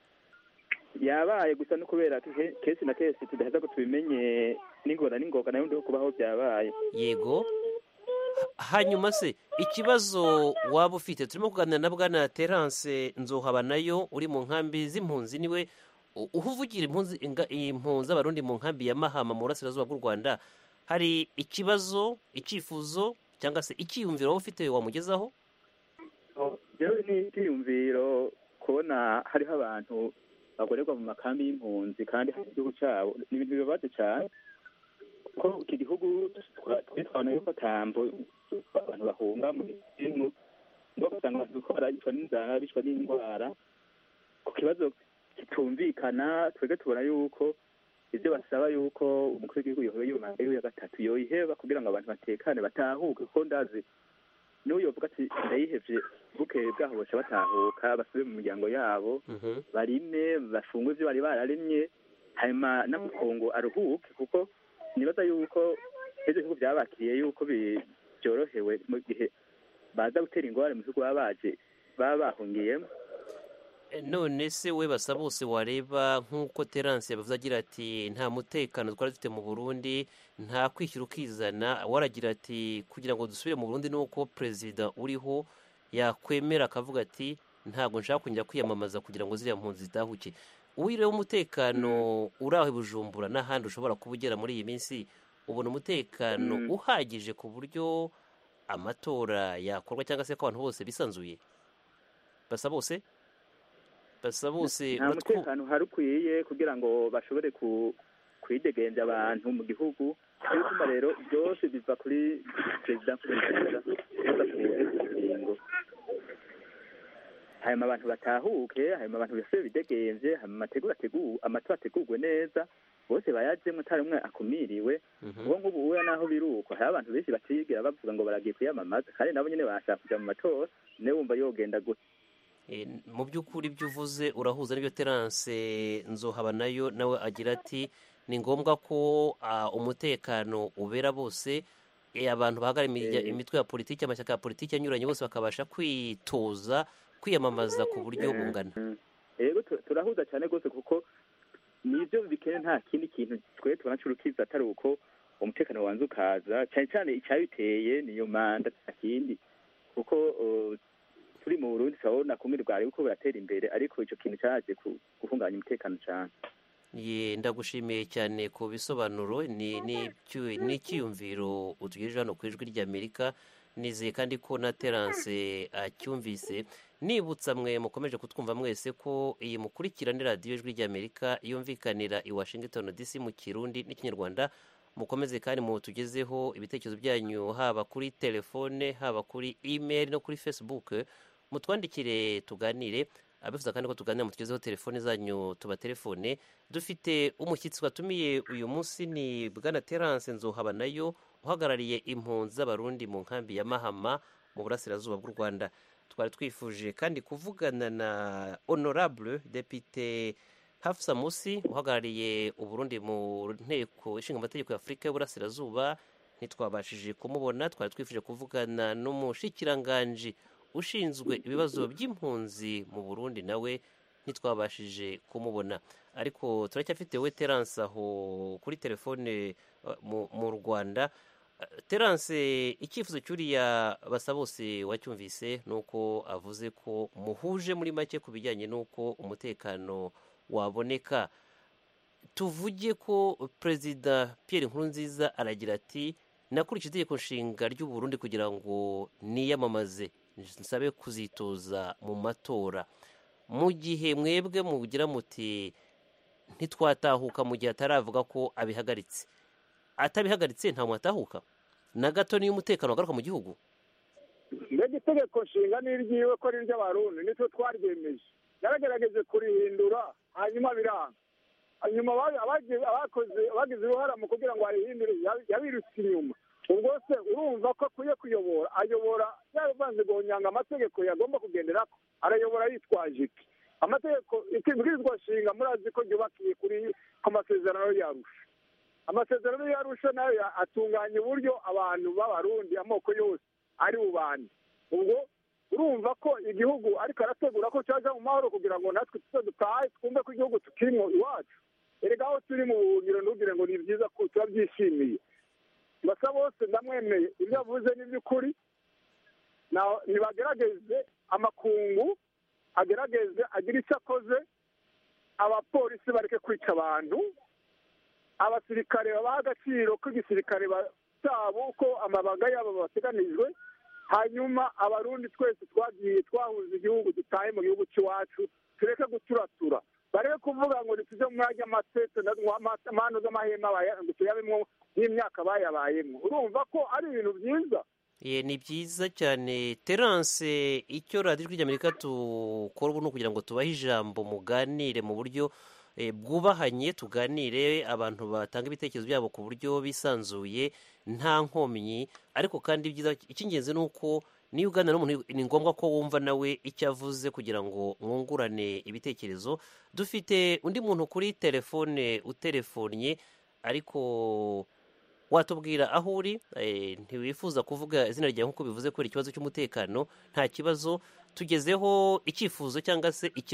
S10: Yabaye gusa no kubera kesi na kesi tudaheza ko tubimenye n'ingora n'ingoga nayo ndiho kubaho byabaye.
S18: Yego. Hanyuma se ikibazo waba ufite, turimo kuganira na bwana Terence Nzohabanayo uri mu nkambi z'impunzi, niwe uhuvugira impunzi impunzi abarundi mu nkambi ya Mahama mu burasirazuba bw'u Rwanda. Hari ikibazo, icyifuzo cyangwa se icyiyumviro waba ufite wamugezaho?
S10: Rero ni icyiyumviro kubona hariho abantu bagorerwa mu makambi y'impunzi kandi hari igihugu cyabo, ni ibintu bibabaje cyane ko iki gihugu twitwana yuko tambo abantu bahunga mu bintu ngo basanga dukora yitwa n'inzara bishwa n'indwara ku kibazo kitumvikana. Twege tubona yuko ibyo basaba yuko umukuru w'igihugu yoheye yumva ya gatatu yoyiheba kugira ngo abantu batekane batahuke, kuko ndazi n'uyo vuga ati ndayihevye buke bwaho baca batahuka basubire mu miryango yabo barime bafungwe ibyo bari bararimye. hanyuma n'amakungu aruhuke kuko nibaza yuko ibyo bihugu byabakiriye yuko byorohewe mu gihe baza gutera ingorane mu bihugu baba baje baba bahungiyemo.
S18: none se we basa bose wareba nk'uko Terence yabivuze agira ati nta mutekano twari dufite mu Burundi, nta kwishyura ukizana, waragira ati kugira ngo dusubire mu Burundi nuko perezida uriho yakwemera akavuga ati ntabwo nshaka kongera kwiyamamaza kugira ngo ziriya mpunzi zitahuke. Uwireho umutekano uri aho i Bujumbura n'ahandi ushobora kuba ugera muri iyi minsi, ubona umutekano
S10: Mm.
S18: uhagije ku buryo amatora yakorwa cyangwa se ko abantu bose bisanzuye? Basa bose basa bose
S10: nta mutekano uhari ukwiye kugira ngo bashobore ku kwidegenza abantu mu gihugu. Cyo gituma rero byose biva kuri perezida Nkurunziza ingingo, hanyuma abantu batahuke, hanyuma abantu bose bidegenze, hanyuma amategura ateguwe, amatora ategurwe neza, bose bayajemwe atari umwe akumiriwe. uwo nk'ubu uwe naho biruko hari abantu benshi batigera bavuga ngo baragiye kwiyamamaza kandi nabo nyine bashaka kuja mu matora, niwe wumva yogenda gute.
S18: Eh, mu by'ukuri ibyo uvuze urahuza n'ibyo Terence Nzohabanayo nawe agira ati ni ngombwa ko ah, umutekano ubera bose, eh, abantu bahagarara imirya-
S10: Eh.
S18: imitwe ya politiki, amashyaka ya politiki anyuranye bose bakabasha kwitoza kwiyamamaza ku buryo
S10: Eh,
S18: bungana.
S10: mm. Yego tu- turahuza cyane rwose kuko nibyo bikene, nta kindi kintu twe tubona cy'urukiza atari uko umutekano wanze ukaza, cyane cyane icyabiteye niyo manda nta kindi, kuko uh, turi mu Burundi turabona kumwe bwari uko buratera imbere, ariko icyo kintu cyaje ku- guhungabanya umutekano cyane.
S18: Ye ndagushimiye cyane ku bisobanuro ni n'icyu- n'icyiyumviro utugejeje hano ku ijwi ry'Amerika. Nizeye kandi ko na Terence acyumvise. Nibutsa mwe mukomeje kutwumva mwese ko iyi mukurikira ni radiyo ijwi ry'Amerika yumvikanira i Washington D C mu Kirundi n'Ikinyarwanda. Mukomeze kandi mutugezeho ibitekerezo byanyu haba kuri telefone, haba kuri email no kuri Facebook. Mutwandikire tuganire, abifuza kandi ko tuganira mutugezeho telefone zanyu tubatelefone. Dufite umushyitsi watumiye uyu munsi ni Bwana Terence Nzohabanayo uhagarariye impunzi z'abarundi mu nkambi ya Mahama mu burasirazuba bw'u Rwanda. Twari twifuje kandi kuvugana na Honorable Depite Hafsa Musi uhagarariye Uburundi mu nteko ishinga amategeko ya Afurika y'Uburasirazuba, ntitwabashije kumubona. Twari twifuje kuvugana n'umushikiranganji ushinzwe ibibazo by'impunzi mu Burundi, nawe ntitwabashije kumubona, ariko turacyafite we Terence aho kuri telefone uh, mu, mu Rwanda. Uh, Terence, icyifuzo cyuriya basa bose wacyumvise nuko avuze ko muhuje muri make ku bijyanye n'uko umutekano waboneka. Tuvuge ko Perezida Pierre Nkurunziza aragira ati nakurikije itegeko nshinga ry'u Burundi kugira ngo niyamamaze nsabe kuzitoza mu matora, mu gihe mwebwe mugira muti ntitwatahuka mu gihe ataravuga ko abihagaritse. Atabihagaritse nta mwatahuka na gato, niyo umutekano wagaruka mu gihugu.
S9: mbega itegeko nshinga n'iryiwe ko ari iry'abarundi nitwe twaryemeje, yaragerageje kurihindura hanyuma biranga, hanyuma aba- abagize abakoze abagize uruhara mu kugira ngo arihindure yabi- yabirutse inyuma. ubwo se urumva ko akwiye kuyobora, ayobora yavanze gonyanga amategeko yagomba kugenderako, arayobora yitwaje iki? Amategeko ikibwirizwa nshinga murazi ko ryubakiye kuri ku masezerano y'Arusha. Amasezerano y'Arusha nayo ya- atunganya uburyo abantu b'abarundi amoko yose ari bubane. ubwo urumva ko igihugu ariko arategura ko cyaja mu mahoro kugira ngo natwe tuze dutahe twumve ko igihugu tukirimo iwacu. Erega aho turi mu buhungiro ntugire ngo ni byiza ko turabyishimiye. basa bose ndamwemeye, ibyo avuze ni by'ukuri. Na- nibagerageze amakungu agerageze agire icyo akoze, abapolisi bareke kwica abantu, abasirikare babaha agaciro k'igisirikare ba- cyabo uko amabanga yabo bateganijwe, hanyuma abarundi twese twagiye twahuza igihugu dutahe mu gihugu cy'iwacu, tureke guturatura, bareke kuvuga ngo nituze mu mwanya amatete amano z'amahema baya- ngo tuyabemwo n'imyaka bayabayemo. Urumva ko ari ibintu byiza.
S18: Ye, ni byiza cyane Terence. Icyo radiyo ijwi ry'Amerika tukora ubu ni ukugira ngo tubahe ijambo muganire mu buryo eh, bwubahanye, tuganire abantu batanga ibitekerezo byabo ku buryo bisanzuye nta nkomyi, ariko kandi ibyiza icy'ingenzi ni uko niyo uganira n'umuntu ni ngombwa ko wumva nawe icyo avuze kugira ngo mwungurane ibitekerezo. Dufite undi muntu kuri telefone utelefonnye ariko watubwira aho uri, ntiwifuza kuvuga izina ryawe nk'uko bivuze kubera ikibazo cy'umutekano. Nta kibazo, tugezeho icyifuzo cyangwa se